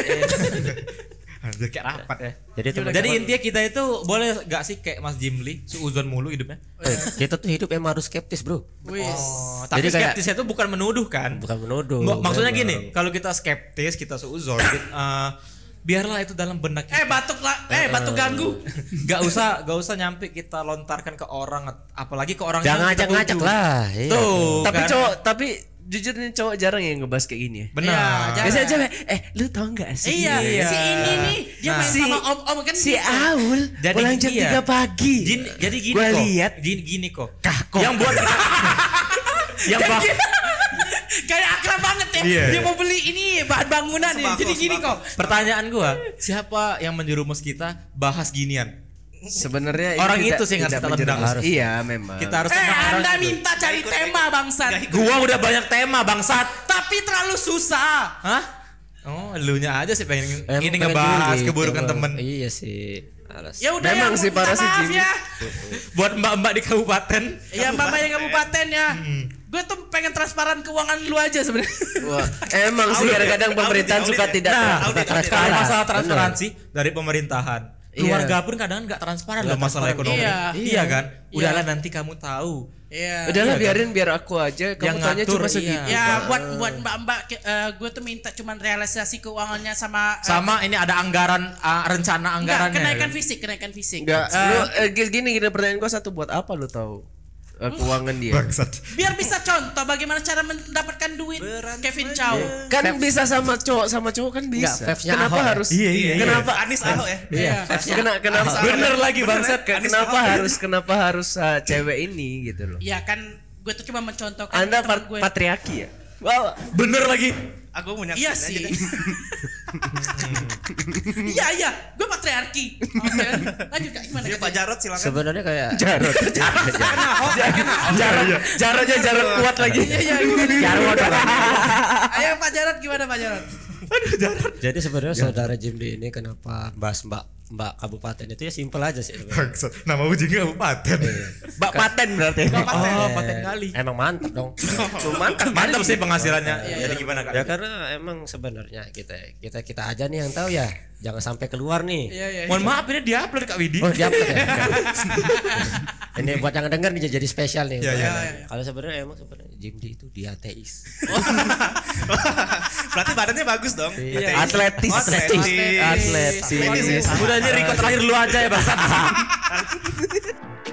Anjir, kayak rapat ya. Jadi teman Jadi intinya kita itu boleh gak sih kayak Mas Jimli suuzon mulu hidupnya? kita tuh hidup emang harus skeptis, Bro. Wis. Oh, tapi Jadi kayak- skeptisnya itu bukan menuduh kan? Bukan menuduh. Mbak, maksudnya memang. gini, kalau kita skeptis, kita suuzon, eh, biarlah itu dalam benak Eh kita. batuk lah, eh batuk ganggu. Gak usah, gak usah nyampe kita lontarkan ke orang, apalagi ke orang Jangan yang kita ngajak-ngajak tuju. lah. Iya. Tuh, Tapi kan? cowok, tapi jujur nih cowok jarang yang ngebahas kayak gini ya. Benar. Iya, jangan. Biasanya cewek, eh lu tau gak sih? Iya, Iya. si ini nih dia Nah. main Si- sama om-om kan Si gitu. Aul Jadi pulang jam iya. tiga pagi. Gini- jadi gini Gua kok. lihat. Gini, gini kok. Kok. Yang buat yang bak Kayak akrab banget ya. Iya. Dia mau beli ini bahan bangunan nih. Sembako, Jadi gini kok. pertanyaan gua, siapa yang menjerumus kita bahas ginian? Sebenarnya ini Orang tidak- itu sih yang tidak kita tendang. menjerumus. Harus. Iya memang. Kita harus Eh, tendang orang Anda itu. minta cari tema bangsat. Gua udah banyak tema bangsat. Tapi terlalu susah. Hah? Oh, elunya aja sih pengen Emang ini pengen ngebahas gitu, keburukan Bang. temen. Iya sih. Alas. Ya udah Memang ya, sih, minta parah sih, maaf Jimmy. ya. Buat mbak-mbak di kabupaten. Ya mama yang kabupaten ya. Hmm. Gue tuh pengen transparan keuangan lu aja sebenarnya. Wah, emang sih kadang-kadang pemerintahan audit, suka audit. tidak Nah, ter- audit, audit. kalau transparan. masalah Bener. transparansi dari pemerintahan, Iya. keluarga pun kadang nggak transparan loh masalah transparan. ekonomi. Iya. Iya kan? Iya. Udahlah nanti kamu tahu. Iya. Udahlah Iya, biarin biar aku aja. Kamu Yang tanya ngatur, cuma iya. segitu. Ya buat buat mbak-mbak gue tuh minta cuman realisasi keuangannya sama eh, Sama ini ada anggaran ah, rencana enggak, anggarannya. kenaikan kan? fisik, kenaikan fisik. Enggak, Eh, lu eh, gini gini pertanyaan gua satu buat apa lu tahu eh, keuangan dia? biar bisa contoh bagaimana cara mendapatkan duit Kevin Chow. Kan bisa sama cowok sama cowok kan bisa. Enggak, vibes-nya Kenapa Ahok ya? harus? Iya, iya, iya. Kenapa? Anis Ahok ya. Iya. Kena, kenapa? Bener lagi bangsat. Ke- Kenapa harus kenapa harus uh, cewek ini gitu loh? Ya kan gue tuh cuma mencontohkan Anda teman pat- gue. patriarki ya? Wow. Bener lagi. Aku mau Iya nyaksiin sih. aja deh. Iya iya, gue patriarki. Oke, lanjut kak gimana? Ya Kak? Pak Jarod silakan. Sebenarnya kayak Jarot. Jarot. Jarotnya Jarot kuat lagi. Iya iya. gimana? Jarwo dong. Ayo Pak Jarod gimana Pak Jarod? Jadi sebenarnya saudara Jimli ini kenapa bahas Mbak Mbak kabupaten itu ya simpel aja sih. sebenarnya. Nama ujungnya kabupaten. Mbak paten berarti. Oh, paten kali. Emang mantap dong. Cuman kan Mantap sih penghasilannya. Jadi gimana kak? Ya karena emang sebenarnya kita kita kita aja nih yang tahu ya. Jangan sampai keluar nih. Iya iya. Mohon maaf ini diupload Kak Widi. Oh diupload ya. Ini buat yang denger nih jadi spesial nih. Iya, iya, Kalau sebenarnya emang sebenarnya Jimli itu dia ateis. Berarti badannya bagus dong. Iya. atletis. Oh, atletis. Atletis. Atletis ya. Udah aja record terakhir lu aja ya Bang.